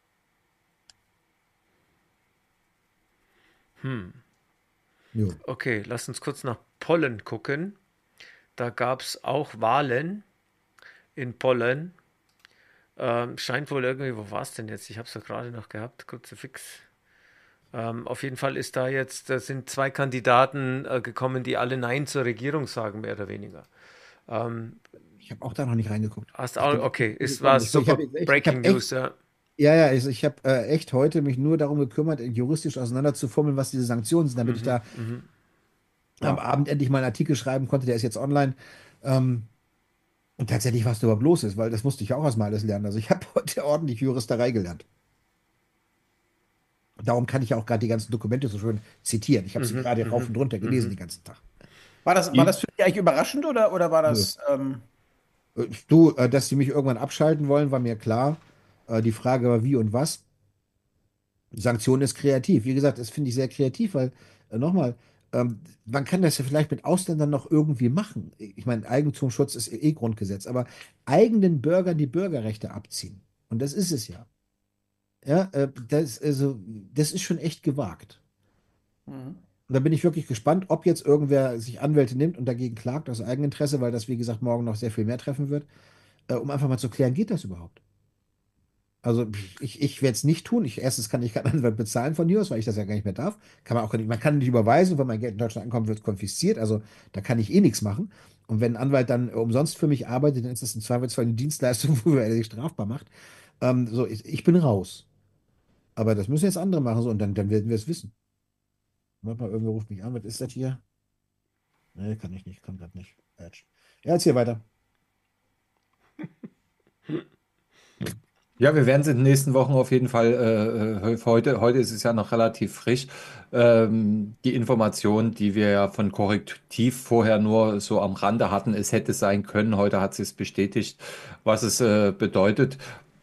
Jo. Okay, lass uns kurz nach Pollen gucken. Da gab es auch Wahlen in Pollen. Scheint wohl irgendwie, wo war es denn jetzt? Ich habe es ja gerade noch gehabt, kurze Fix. Auf jeden Fall ist da jetzt, da sind 2 Kandidaten gekommen, die alle Nein zur Regierung sagen, mehr oder weniger. Ähm, Ich habe auch da noch nicht reingeguckt. Hast Ich auch, bin echt okay, nicht ist gekommen. war super Ich Breaking hab echt News, ja. Ja, ja, ich habe echt heute mich nur darum gekümmert, juristisch auseinanderzufummeln, was diese Sanktionen sind, damit ich Mhm, da mhm. am Abend endlich mal einen Artikel schreiben konnte, der ist jetzt online. Ähm, und tatsächlich, was da überhaupt los ist, weil das musste ich auch erstmal alles lernen. Also ich habe heute ordentlich Juristerei gelernt. Darum kann ich ja auch gerade die ganzen Dokumente so schön zitieren. Ich habe sie Mhm, gerade rauf mhm, und runter gelesen mhm. den ganzen Tag. War das für dich eigentlich überraschend oder war Nö. das, Du, dass sie mich irgendwann abschalten wollen, war mir klar. Die Frage war, wie und was. Sanktionen ist kreativ. Wie gesagt, das finde ich sehr kreativ, weil, nochmal, man kann das ja vielleicht mit Ausländern noch irgendwie machen. Ich meine, Eigentumsschutz ist Grundgesetz, aber eigenen Bürgern die Bürgerrechte abziehen. Und das ist es ja. Ja, das ist schon echt gewagt. Mhm. Und da bin ich wirklich gespannt, ob jetzt irgendwer sich Anwälte nimmt und dagegen klagt aus Eigeninteresse, weil das, wie gesagt, morgen noch sehr viel mehr treffen wird, um einfach mal zu klären, geht das überhaupt? Also ich werde es nicht tun. Erstens kann ich keinen Anwalt bezahlen von hier aus, weil ich das ja gar nicht mehr darf. Man kann nicht überweisen, wenn mein Geld in Deutschland ankommt, wird es konfisziert. Also da kann ich eh nichts machen. Und wenn ein Anwalt dann umsonst für mich arbeitet, dann ist das im Zweifelsfall eine Dienstleistung, wo er sich strafbar macht. Ich bin raus. Aber das müssen jetzt andere machen, so, und dann werden wir es wissen. Warte mal, irgendwer ruft mich an. Was ist das hier? Nee, kann ich nicht, kann gerade nicht. Ja, jetzt hier weiter. Ja, wir werden es in den nächsten Wochen auf jeden Fall, heute ist es ja noch relativ frisch, die Information, die wir ja von Korrektiv vorher nur so am Rande hatten, es hätte sein können, heute hat sie es bestätigt, was es bedeutet.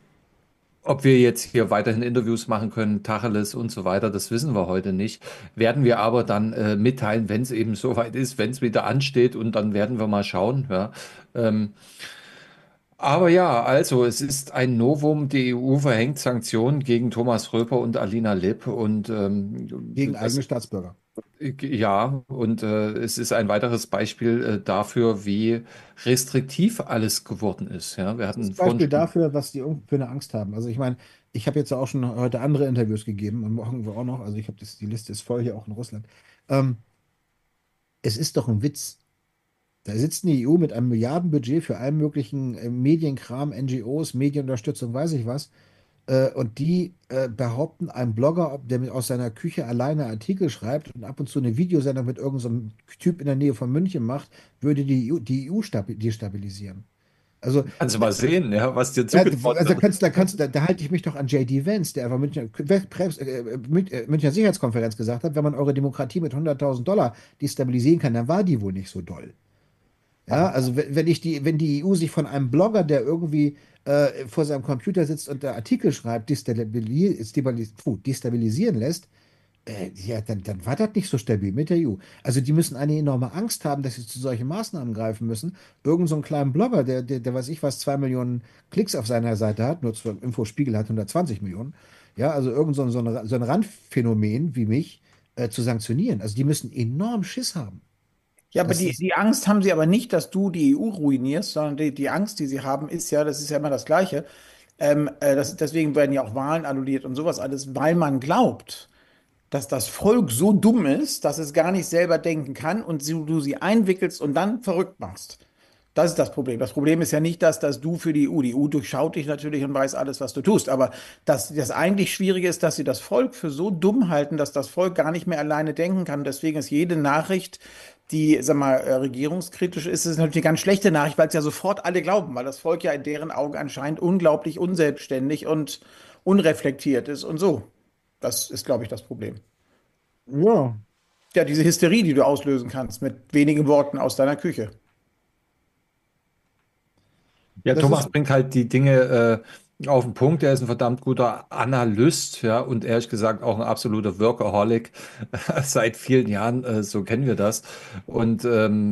Ob wir jetzt hier weiterhin Interviews machen können, Tacheles und so weiter, das wissen wir heute nicht. Werden wir aber dann mitteilen, wenn es eben soweit ist, wenn es wieder ansteht und dann werden wir mal schauen. Ja. Ähm, aber ja, also es ist ein Novum. Die EU verhängt Sanktionen gegen Thomas Röper und Alina Lipp und Gegen eigene das Staatsbürger. ja, und es ist ein weiteres Beispiel dafür, wie restriktiv alles geworden ist. Ja, wir Das ist hatten ein vorhin Beispiel schon. dafür, was die irgendwie für eine Angst haben. Also ich meine, ich habe jetzt auch schon heute andere Interviews gegeben und morgen auch noch. Also ich habe die Liste ist voll hier auch in Russland. Ähm, Es ist doch ein Witz. Da sitzt die EU mit einem Milliardenbudget für allen möglichen Medienkram, NGOs, Medienunterstützung, weiß ich was. Und die behaupten, ein Blogger, der aus seiner Küche alleine Artikel schreibt und ab und zu eine Videosendung mit irgendeinem Typ in der Nähe von München macht, würde die EU destabilisieren. Also, Kannst du mal sehen, ja, was dir ja, zugetraut also wird. da halte ich mich doch an JD Vance, der einfach Münchner Sicherheitskonferenz gesagt hat, wenn man eure Demokratie mit 100.000 $ destabilisieren kann, dann war die wohl nicht so doll. Ja, also wenn die EU sich von einem Blogger, der irgendwie vor seinem Computer sitzt und da Artikel schreibt, destabilisieren lässt, ja, dann war das nicht so stabil mit der EU. Also die müssen eine enorme Angst haben, dass sie zu solchen Maßnahmen greifen müssen. Irgend so einen kleinen Blogger, der weiß ich was, 2 Millionen Klicks auf seiner Seite hat, nur zur Info, Spiegel hat 120 Millionen. Ja, also so ein Randphänomen wie mich zu sanktionieren. Also die müssen enorm Schiss haben. Ja, aber Das die, ist, die Angst haben sie aber nicht, dass du die EU ruinierst, sondern die Angst, die sie haben, ist ja, das ist ja immer das Gleiche. Deswegen werden ja auch Wahlen annulliert und sowas alles, weil man glaubt, dass das Volk so dumm ist, dass es gar nicht selber denken kann und du sie einwickelst und dann verrückt machst. Das ist das Problem. Das Problem ist ja nicht, dass du für die EU durchschaut dich natürlich und weiß alles, was du tust. Aber das eigentlich Schwierige ist, dass sie das Volk für so dumm halten, dass das Volk gar nicht mehr alleine denken kann. Deswegen ist jede Nachricht, die, sag mal, regierungskritisch ist natürlich eine ganz schlechte Nachricht, weil es ja sofort alle glauben, weil das Volk ja in deren Augen anscheinend unglaublich unselbstständig und unreflektiert ist und so. Das ist, glaube ich, das Problem. ja, Ja, diese Hysterie, die du auslösen kannst mit wenigen Worten aus deiner Küche. Ja, das ist, Thomas bringt halt die Dinge auf den Punkt. Er ist ein verdammt guter Analyst, ja, und ehrlich gesagt auch ein absoluter Workaholic seit vielen Jahren. So kennen wir das. Und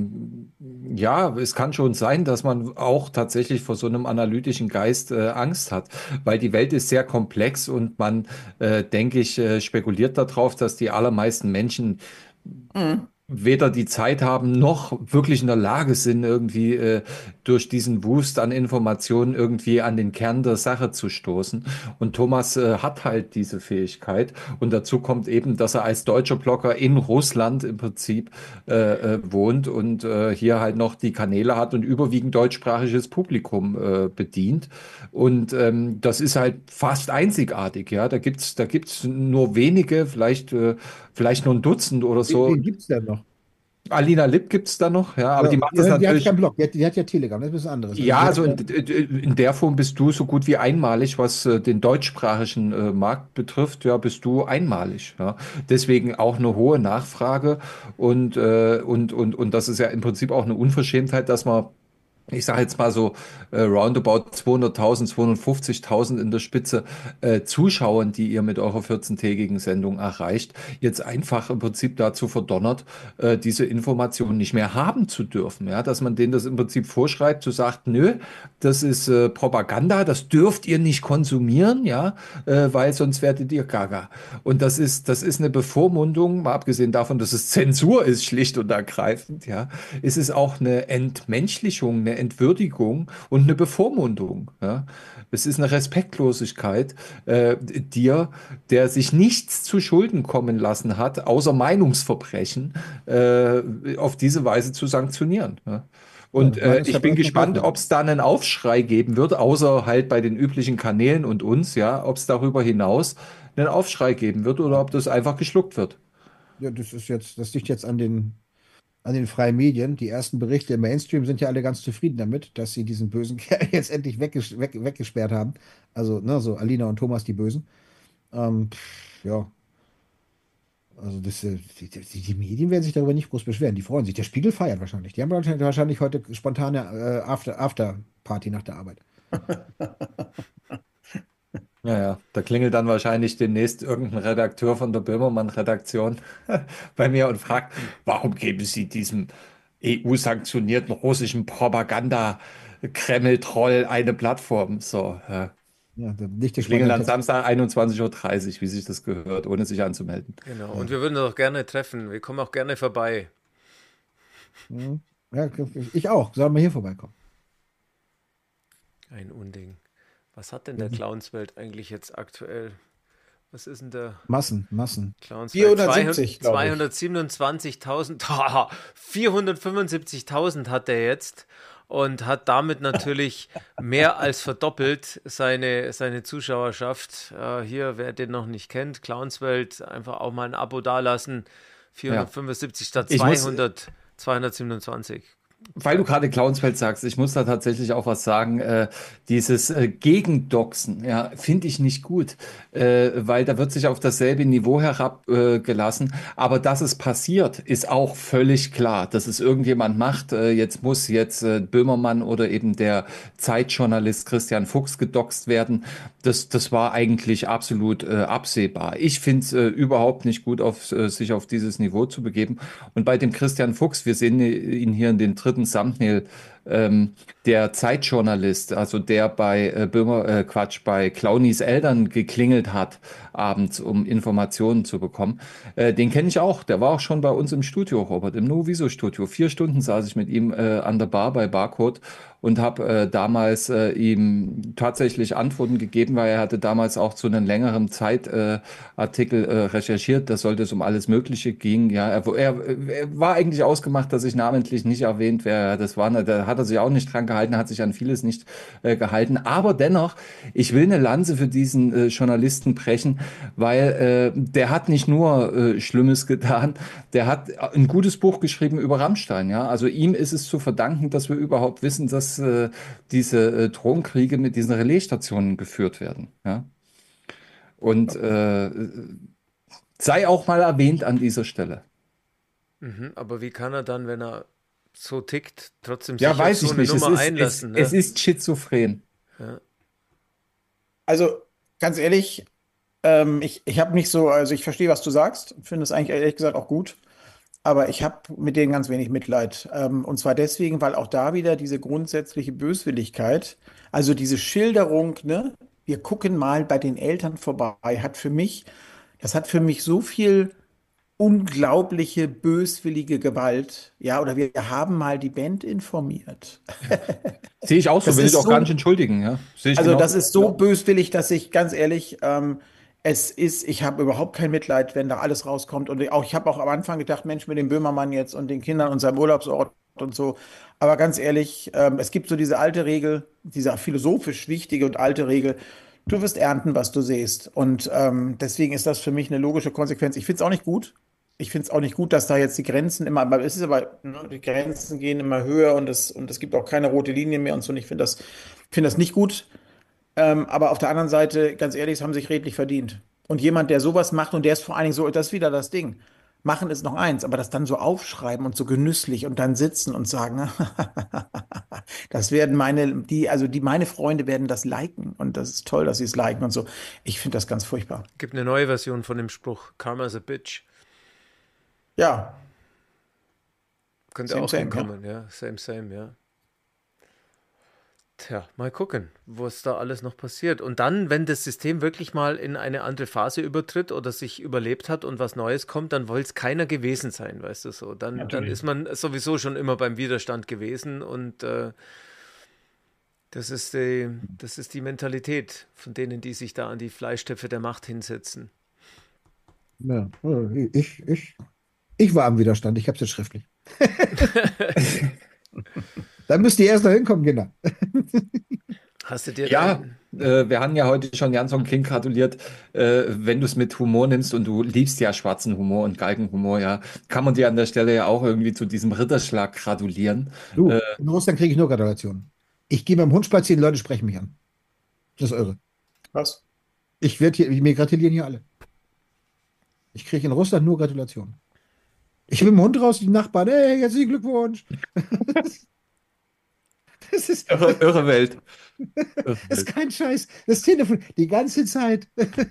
ja, es kann schon sein, dass man auch tatsächlich vor so einem analytischen Geist Angst hat, weil die Welt ist sehr komplex und man, denke ich, spekuliert darauf, dass die allermeisten Menschen Mhm. weder die Zeit haben noch wirklich in der Lage sind, irgendwie durch diesen Wust an Informationen irgendwie an den Kern der Sache zu stoßen. Und Thomas hat halt diese Fähigkeit. Und dazu kommt eben, dass er als deutscher Blogger in Russland im Prinzip wohnt und hier halt noch die Kanäle hat und überwiegend deutschsprachiges Publikum bedient. Und das ist halt fast einzigartig, ja. Da gibt's nur wenige, vielleicht nur ein Dutzend oder so. wen gibt es denn noch? Alina Lipp gibt's da noch, ja, aber die Ja, macht das die hat natürlich, keinen Blog, die hat ja Telegram, das ist was anderes. Also ja, die hat also ja, in der Form bist du so gut wie einmalig, was den deutschsprachigen Markt betrifft, ja, bist du einmalig, ja. Deswegen auch eine hohe Nachfrage und das ist ja im Prinzip auch eine Unverschämtheit, dass man, ich sage jetzt mal so roundabout 200.000, 250.000 in der Spitze Zuschauern, die ihr mit eurer 14-tägigen Sendung erreicht, jetzt einfach im Prinzip dazu verdonnert, diese Informationen nicht mehr haben zu dürfen. Ja, dass man denen das im Prinzip vorschreibt, so sagt, nö, das ist Propaganda, das dürft ihr nicht konsumieren, ja, weil sonst werdet ihr gaga. Und das ist eine Bevormundung, mal abgesehen davon, dass es Zensur ist, schlicht und ergreifend, ja, ist es auch eine Entmenschlichung, eine Entwürdigung und eine Bevormundung. Ja? Es ist eine Respektlosigkeit dir, der sich nichts zu Schulden kommen lassen hat, außer Meinungsverbrechen, auf diese Weise zu sanktionieren. Ja? ja, Und ich bin Meinungsverbrechen und gespannt, ob Geldwäsche. es da einen Aufschrei geben wird, außer halt bei den üblichen Kanälen und uns, ja, ob es darüber hinaus einen Aufschrei geben wird oder Ja, ob das einfach geschluckt wird. ja, das liegt jetzt an den an den freien Medien. Die ersten Berichte im Mainstream sind ja alle ganz zufrieden damit, dass sie diesen bösen Kerl jetzt endlich weggesperrt haben. Also, ne, so Alina und Thomas, die Bösen. Ja, also die Medien werden sich darüber nicht groß beschweren. Die freuen sich. Der Spiegel feiert wahrscheinlich. Die haben wahrscheinlich heute spontane After-Party nach der Arbeit. Ja, ja, da klingelt dann wahrscheinlich demnächst irgendein Redakteur von der Böhmermann-Redaktion bei mir und fragt, warum geben Sie diesem EU-sanktionierten russischen Propaganda-Kreml-Troll eine Plattform? So, Ja, da liegt der klingeln spontane dann Text. Samstag 21:30 Uhr, wie sich das gehört, ohne sich anzumelden. Genau. Ja. Und wir würden uns auch gerne treffen. Wir kommen auch gerne vorbei. Mhm. Ja, ich auch. Soll mal hier vorbeikommen. Ein Unding. Was hat denn der Clownswelt eigentlich jetzt aktuell? Was ist denn der Massen. Clownswelt? 470, glaube ich. 227.000, 475.000 hat er jetzt und hat damit natürlich mehr als verdoppelt seine Zuschauerschaft. Hier, wer den noch nicht kennt, Clownswelt, einfach auch mal ein Abo dalassen. Ja. 475 statt Ich muss, 227. weil du gerade Clownsfeld sagst, ich muss da tatsächlich auch was sagen. Dieses Gegendoxen, ja, finde ich nicht gut, weil da wird sich auf dasselbe Niveau herabgelassen. Aber dass es passiert, ist auch völlig klar, dass es irgendjemand macht. Jetzt muss Böhmermann oder eben der Zeitjournalist Christian Fuchs gedoxt werden. Das war eigentlich absolut absehbar. Ich finde es überhaupt nicht gut, sich auf dieses Niveau zu begeben. Und bei dem Christian Fuchs, wir sehen ihn hier in den dritten Thumbnail, der Zeitjournalist, also der bei bei Clownies Eltern geklingelt hat abends, um Informationen zu bekommen, den kenne ich auch. Der war auch schon bei uns im Studio, Robert, im Noviso Studio. 4 Stunden saß ich mit ihm an der Bar bei Barcode und habe damals ihm tatsächlich Antworten gegeben, weil er hatte damals auch zu einem längeren Zeitartikel recherchiert. Da sollte es um alles Mögliche gehen. Ja, er war eigentlich ausgemacht, dass ich namentlich nicht erwähnt wäre. Da hat er sich auch nicht dran gehalten, hat sich an vieles nicht gehalten. Aber dennoch, ich will eine Lanze für diesen Journalisten brechen, weil der hat nicht nur Schlimmes getan, der hat ein gutes Buch geschrieben über Rammstein. Ja, also ihm ist es zu verdanken, dass wir überhaupt wissen, dass diese Drogenkriege mit diesen Relaisstationen geführt werden. Ja, und sei auch mal erwähnt an dieser Stelle. Aber wie kann er dann, wenn er so tickt, trotzdem Ja, sich auf weiß so ich eine nicht. Nummer einlassen, Es ne? ist schizophren. Ja. Also ganz ehrlich, ich habe nicht so, also ich verstehe, was du sagst, finde es eigentlich ehrlich gesagt auch gut, aber ich habe mit denen ganz wenig Mitleid. Und zwar deswegen, weil auch da wieder diese grundsätzliche Böswilligkeit, also diese Schilderung, ne, wir gucken mal bei den Eltern vorbei, das hat für mich so viel unglaubliche, böswillige Gewalt. Ja, oder wir haben mal die Band informiert. Sehe ich auch so, Das will ich ist auch gar nicht so, entschuldigen. Ja, sehe ich also genauso. das ist so böswillig, dass ich ganz ehrlich, ich habe überhaupt kein Mitleid, wenn da alles rauskommt. Und auch, ich habe auch am Anfang gedacht, Mensch, mit dem Böhmermann jetzt und den Kindern und seinem Urlaubsort und so. Aber ganz ehrlich, es gibt so diese alte Regel, diese philosophisch wichtige und alte Regel, du wirst ernten, was du sähst. Und deswegen ist das für mich eine logische Konsequenz. Ich finde es auch nicht gut. Ich finde es auch nicht gut, dass da jetzt die Grenzen immer, aber es ist aber, ne, die Grenzen gehen immer höher und es gibt auch keine rote Linie mehr und so. Und finde das nicht gut. Aber auf der anderen Seite, ganz ehrlich, es haben sich redlich verdient. Und jemand, der sowas macht und der ist vor allen Dingen so, das ist wieder das Ding. Machen ist noch eins, aber das dann so aufschreiben und so genüsslich und dann sitzen und sagen, das werden meine Freunde werden das liken und das ist toll, dass sie es liken und so. Ich finde das ganz furchtbar. Gibt eine neue Version von dem Spruch, Karma's a Bitch. Ja, Könnte same, auch same, ja. hinkommen, ja. Same, ja. Tja, mal gucken, was da alles noch passiert. Und dann, wenn das System wirklich mal in eine andere Phase übertritt oder sich überlebt hat und was Neues kommt, dann will es keiner gewesen sein, weißt du so. Dann Natürlich. ist man sowieso schon immer beim Widerstand gewesen und das ist die Mentalität von denen, die sich da an die Fleischtöpfe der Macht hinsetzen. Ja, ich war am Widerstand, ich habe es jetzt schriftlich. Da müsst ihr erst noch hinkommen, Kinder. Hast du dir Ja, dein. wir haben ja heute schon Jansson King gratuliert. Wenn du es mit Humor nimmst und du liebst ja schwarzen Humor und Galgenhumor, ja, kann man dir an der Stelle ja auch irgendwie zu diesem Ritterschlag gratulieren. Äh, Du, in Russland kriege ich nur Gratulationen. Ich gehe beim Hund spazieren, Leute sprechen mich an. Das ist irre. Was? Mir gratulieren hier alle. Ich kriege in Russland nur Gratulationen. Ich bin mit dem Hund raus, die Nachbarn, hey, herzlichen Glückwunsch. Das ist, irre Welt. Irre das ist Welt. kein Scheiß. Das Telefon, die ganze Zeit.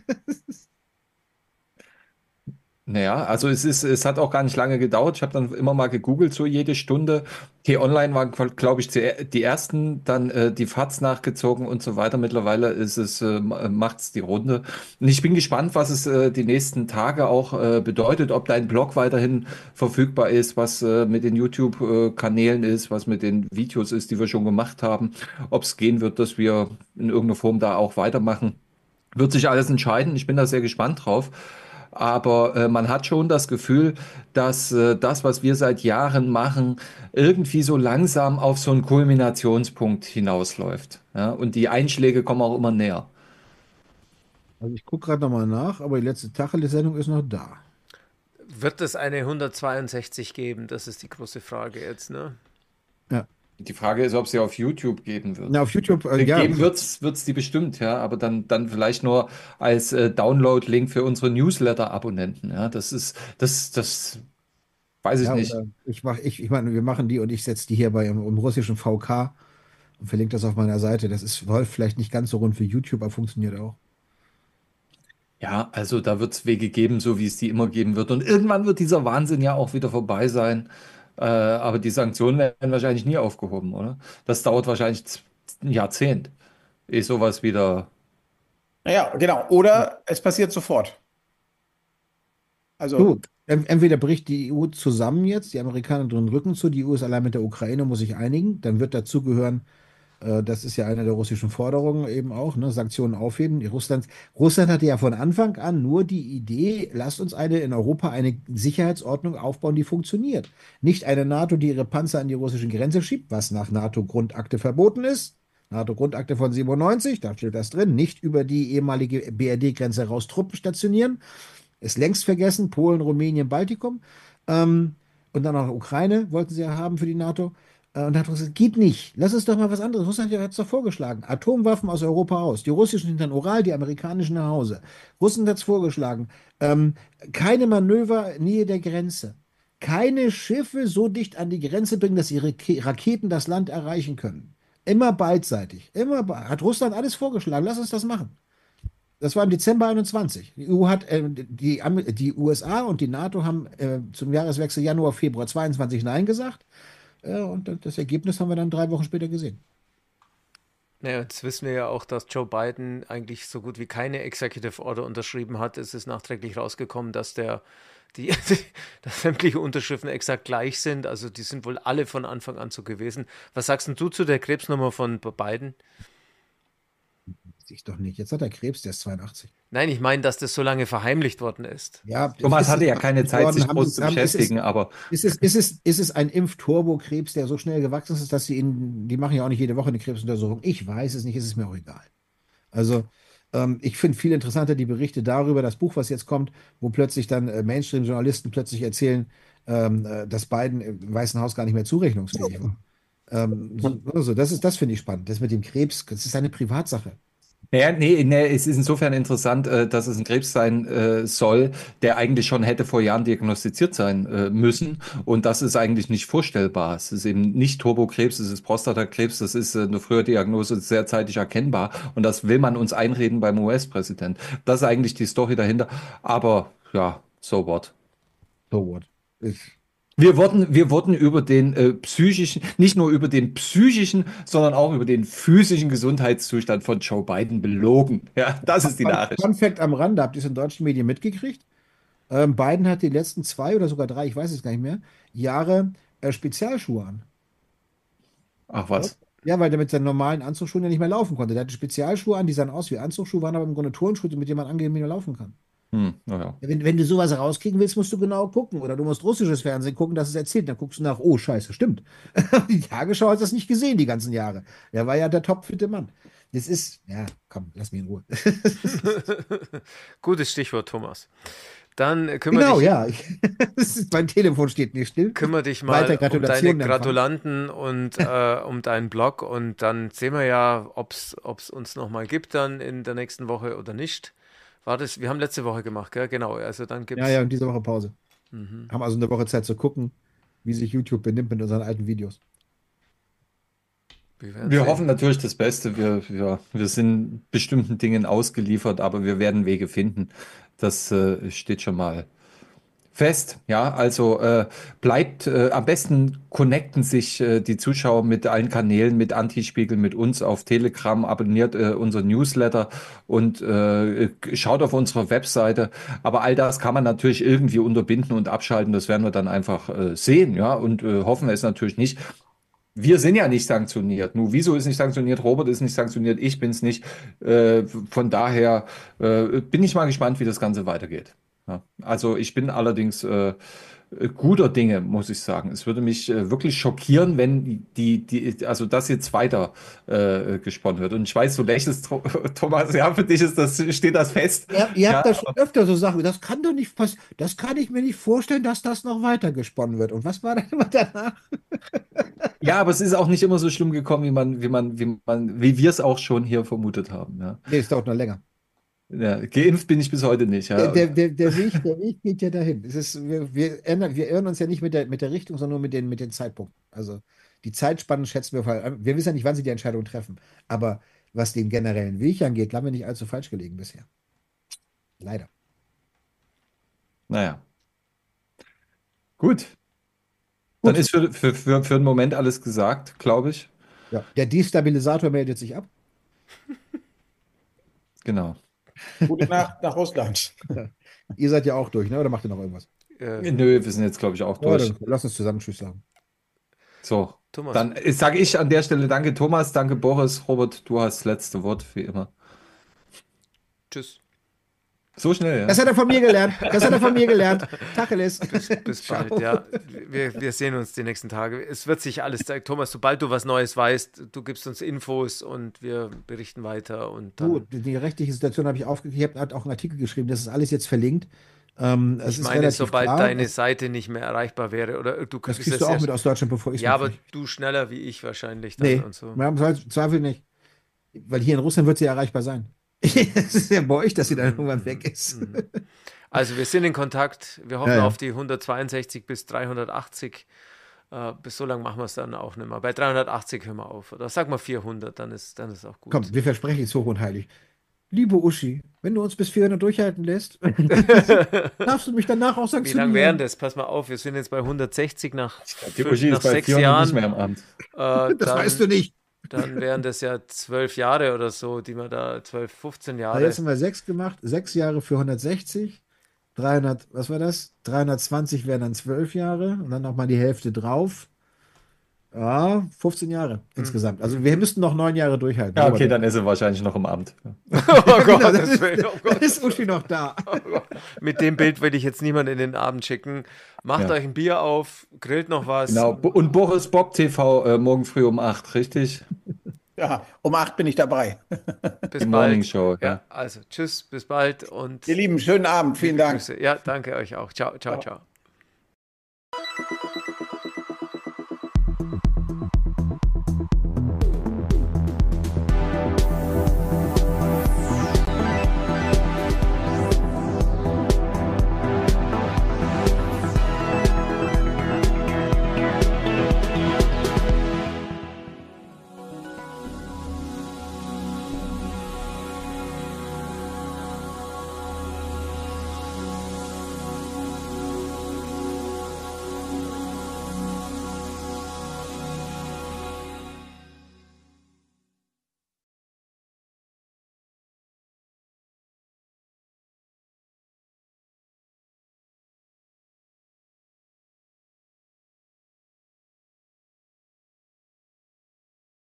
Naja, also es hat auch gar nicht lange gedauert. Ich habe dann immer mal gegoogelt, so jede Stunde. T-Online waren, glaube ich, die ersten, dann die FAZ nachgezogen und so weiter. Mittlerweile macht's die Runde. Und ich bin gespannt, was es die nächsten Tage auch bedeutet, ob dein Blog weiterhin verfügbar ist, was mit den YouTube-Kanälen ist, was mit den Videos ist, die wir schon gemacht haben, ob es gehen wird, dass wir in irgendeiner Form da auch weitermachen. Wird sich alles entscheiden. Ich bin da sehr gespannt drauf. Aber man hat schon das Gefühl, dass das, was wir seit Jahren machen, irgendwie so langsam auf so einen Kulminationspunkt hinausläuft. Ja? Und die Einschläge kommen auch immer näher. Also ich gucke gerade nochmal nach, aber die letzte Tacheles-Sendung ist noch da. Wird es eine 162 geben? Das ist die große Frage jetzt, ne? Ja. Die Frage ist, ob sie auf YouTube geben wird. Na, auf YouTube, ja, Geben wird's die bestimmt, ja, aber dann vielleicht nur als Download-Link für unsere Newsletter-Abonnenten. Ja, das weiß ich ja, nicht. oder ich meine, wir machen die und ich setze die hier im russischen VK und verlinke das auf meiner Seite. Das ist läuft vielleicht nicht ganz so rund wie YouTube, aber funktioniert auch. Ja, also da wird es Wege geben, so wie es die immer geben wird. Und irgendwann wird dieser Wahnsinn ja auch wieder vorbei sein. Aber die Sanktionen werden wahrscheinlich nie aufgehoben, oder? Das dauert wahrscheinlich ein Jahrzehnt, ehe sowas wieder. Naja, genau. Oder es passiert sofort. Also, Du, entweder bricht die EU zusammen jetzt, die Amerikaner drehen den Rücken zu, die EU ist allein mit der Ukraine, muss sich einigen, dann wird dazugehören, das ist ja eine der russischen Forderungen eben auch, ne, Sanktionen aufheben. Russland hatte ja von Anfang an nur die Idee, lasst uns in Europa eine Sicherheitsordnung aufbauen, die funktioniert. Nicht eine NATO, die ihre Panzer an die russische Grenze schiebt, was nach NATO-Grundakte verboten ist. NATO-Grundakte von 97, da steht das drin, nicht über die ehemalige BRD-Grenze raus Truppen stationieren. Ist längst vergessen, Polen, Rumänien, Baltikum. Ähm, und dann auch Ukraine wollten sie ja haben für die NATO. Und da hat Russland gesagt, geht nicht. Lass uns doch mal was anderes. Russland hat es doch vorgeschlagen. Atomwaffen aus Europa raus. Die russischen hinter Ural, die amerikanischen nach Hause. Russland hat es vorgeschlagen. Ähm, keine Manöver Nähe der Grenze. Keine Schiffe so dicht an die Grenze bringen, dass ihre Raketen das Land erreichen können. Immer beidseitig. Hat Russland alles vorgeschlagen. Lass uns das machen. Das war im Dezember 21. Die EU hat, die USA und die NATO haben zum Jahreswechsel Januar, Februar 22 Nein gesagt. Und das Ergebnis haben wir dann 3 Wochen später gesehen. Naja, jetzt wissen wir ja auch, dass Joe Biden eigentlich so gut wie keine Executive Order unterschrieben hat. Es ist nachträglich rausgekommen, dass die, dass sämtliche Unterschriften exakt gleich sind. Also die sind wohl alle von Anfang an so gewesen. Was sagst denn du zu der Krebsnummer von Biden? Ich doch nicht. Jetzt hat er Krebs, der ist 82. Nein, ich meine, dass das so lange verheimlicht worden ist. Ja, es Thomas ist es hatte ja keine Zeit, geworden. sich groß zu beschäftigen, aber Ist es ein Impfturbokrebs, der so schnell gewachsen ist, dass die machen ja auch nicht jede Woche eine Krebsuntersuchung. Ich weiß es nicht, ist es mir auch egal. Also, ich finde viel interessanter die Berichte darüber, das Buch, was jetzt kommt, wo plötzlich dann Mainstream-Journalisten plötzlich erzählen, dass Biden im Weißen Haus gar nicht mehr zurechnungsfähig war. Das finde ich spannend. Das mit dem Krebs, das ist eine Privatsache. naja, nee, es ist insofern interessant, dass es ein Krebs sein soll, der eigentlich schon hätte vor Jahren diagnostiziert sein müssen. Und das ist eigentlich nicht vorstellbar. Es ist eben nicht Turbokrebs, es ist Prostatakrebs, das ist eine frühe Diagnose, sehr zeitig erkennbar. Und das will man uns einreden beim US-Präsident. Das ist eigentlich die Story dahinter. Aber ja, so what. So what? Ich, Wir wurden über den psychischen, nicht nur über den psychischen, sondern auch über den physischen Gesundheitszustand von Joe Biden belogen. Ja, das ist die Nachricht. Fun Fact am Rande, habt ihr es in deutschen Medien mitgekriegt? Biden hat die letzten 2 oder sogar 3, ich weiß es gar nicht mehr, Jahre Spezialschuhe an. Ach Ja, was. ja, weil der mit seinen normalen Anzugsschuhen ja nicht mehr laufen konnte. Der hatte Spezialschuhe an, die sahen aus wie Anzugsschuhe, waren aber im Grunde Turnschuhe, mit denen man angenehm wieder laufen kann. Naja. Ja, wenn du sowas rauskriegen willst, musst du genau gucken. Oder du musst russisches Fernsehen gucken, das es erzählt. Dann guckst du nach, oh, scheiße, stimmt. Die Tagesschau hat das nicht gesehen, die ganzen Jahre. Er war ja der topfitte Mann. Das ist, ja, komm, lass mich in Ruhe. Gutes Stichwort, Thomas. Dann Genau, ja. Mein Telefon steht nicht still. kümmere dich Weiter mal um deine Gratulationen empfangen. Gratulanten und um deinen Blog und dann sehen wir ja, ob es uns nochmal gibt dann in der nächsten Woche oder nicht. Wir haben letzte Woche gemacht, gell? Genau, also dann Ja, ja, gibt's. und diese Woche Pause. Haben also eine Woche Zeit zu gucken, wie sich YouTube benimmt mit unseren alten Videos. Wir werden Wir hoffen sehen. natürlich das Beste. Wir sind bestimmten Dingen ausgeliefert, aber wir werden Wege finden. Das steht schon mal fest. Ja, also bleibt am besten connecten sich die Zuschauer mit allen Kanälen, mit Antispiegel, mit uns auf Telegram, abonniert unser Newsletter und schaut auf unsere Webseite. Aber all das kann man natürlich irgendwie unterbinden und abschalten. Das werden wir dann einfach sehen, ja, und hoffen es natürlich nicht. Wir sind ja nicht sanktioniert. Nur wieso ist nicht sanktioniert? Robert ist nicht sanktioniert, ich bin es nicht. Von daher bin ich mal gespannt, wie das Ganze weitergeht. Ja. Also ich bin allerdings guter Dinge, muss ich sagen. Es würde mich wirklich schockieren, wenn also das jetzt weiter gesponnen wird. Und ich weiß, du lächelst, Thomas, ja, für dich steht das fest. Ja, ihr Ja, habt da schon öfter so Sachen, das kann doch nicht passieren. Das kann ich mir nicht vorstellen, dass das noch weiter gesponnen wird. Und was war dann immer danach? ja, aber es ist auch nicht immer so schlimm gekommen, wie wir es auch schon hier vermutet haben. Ja. Nee, es dauert noch länger. Ja, geimpft bin ich bis heute nicht. Der, Ja. der, der, der Weg, der Weg geht ja dahin. Wir irren uns ja nicht mit der Richtung, sondern nur mit den Zeitpunkten. Also die Zeitspannen schätzen wir vor allem. Wir wissen ja nicht, wann sie die Entscheidung treffen. Aber was den generellen Weg angeht, haben wir nicht allzu falsch gelegen bisher. Leider. Naja, gut. Dann Gut. ist für einen Moment alles gesagt, glaube ich. Ja. Der Destabilisator meldet sich ab. Genau. Gute Nacht nach Russland. Ihr seid ja auch durch, ne? Oder macht ihr noch irgendwas? Nö, wir sind jetzt, glaube ich, auch Ja, durch. dann lass uns zusammen Tschüss sagen. So, Thomas, dann sage ich an der Stelle danke Thomas, danke Boris, Robert, du hast das letzte Wort, wie immer. tschüss. So schnell, Das ja. hat er von mir gelernt. Das hat er von mir gelernt. Tacheles. Bis Ciao. bald, ja. Wir sehen uns die nächsten Tage. Es wird sich alles zeigen. Thomas, sobald du was Neues weißt, du gibst uns Infos und wir berichten weiter und Du, dann. die rechtliche Situation habe ich aufgegeben. Ich habe auch einen Artikel geschrieben. Das ist alles jetzt verlinkt. Es Ich ist meine, relativ sobald klar. deine Seite nicht mehr erreichbar wäre, oder du Das kriegst kriegst es du auch ja. mit aus Deutschland, bevor ich es Ja, aber mitkriege. du schneller wie ich wahrscheinlich dann Nee, und so. wir haben Zweifel nicht. Weil hier in Russland wird sie erreichbar sein. Es ist ja bei euch, dass sie dann irgendwann weg ist. Also wir sind in Kontakt. Wir hoffen Ja, ja. auf die 162 bis 380. Bis so lange machen wir es dann auch nicht mehr. Bei 380 hören wir auf. Oder sag mal 400, dann ist auch gut. Komm, wir versprechen es hoch und heilig. Liebe Uschi, wenn du uns bis 400 durchhalten lässt, darfst du mich danach auch Wie lang wären sanktionieren. das? Pass mal auf, wir sind jetzt bei 160 Die Uschi nach ist bei 6 400 nicht Jahren. mehr am Abend. Das weißt du nicht. Dann wären das ja 12 Jahre oder so, die wir da, 12, 15 Na, Jahre. jetzt haben wir 6 gemacht. 6 Jahre für 160. 300, was war das? 320 wären dann 12 Jahre und dann nochmal die Hälfte drauf. Ja, 15 Jahre insgesamt. Also wir müssten noch 9 Jahre durchhalten. Ja, okay, Robert. dann ist er wahrscheinlich noch am Abend. Ja. Oh Gott, Genau, das will, oh dann Gott. ist Uschi noch da. Mit dem Bild will ich jetzt niemanden in den Abend schicken. Macht Ja. euch ein Bier auf, grillt noch was. Genau. Und Boris Bob TV morgen früh um 8, richtig? Ja, um 8 bin ich dabei. Bis Die Morning bald. Show. Ja, Ja. also tschüss, bis bald und Ihr Lieben, schönen Abend. Vielen liebe Dank. Grüße. Ja, danke euch auch. Ciao, ciao, ciao.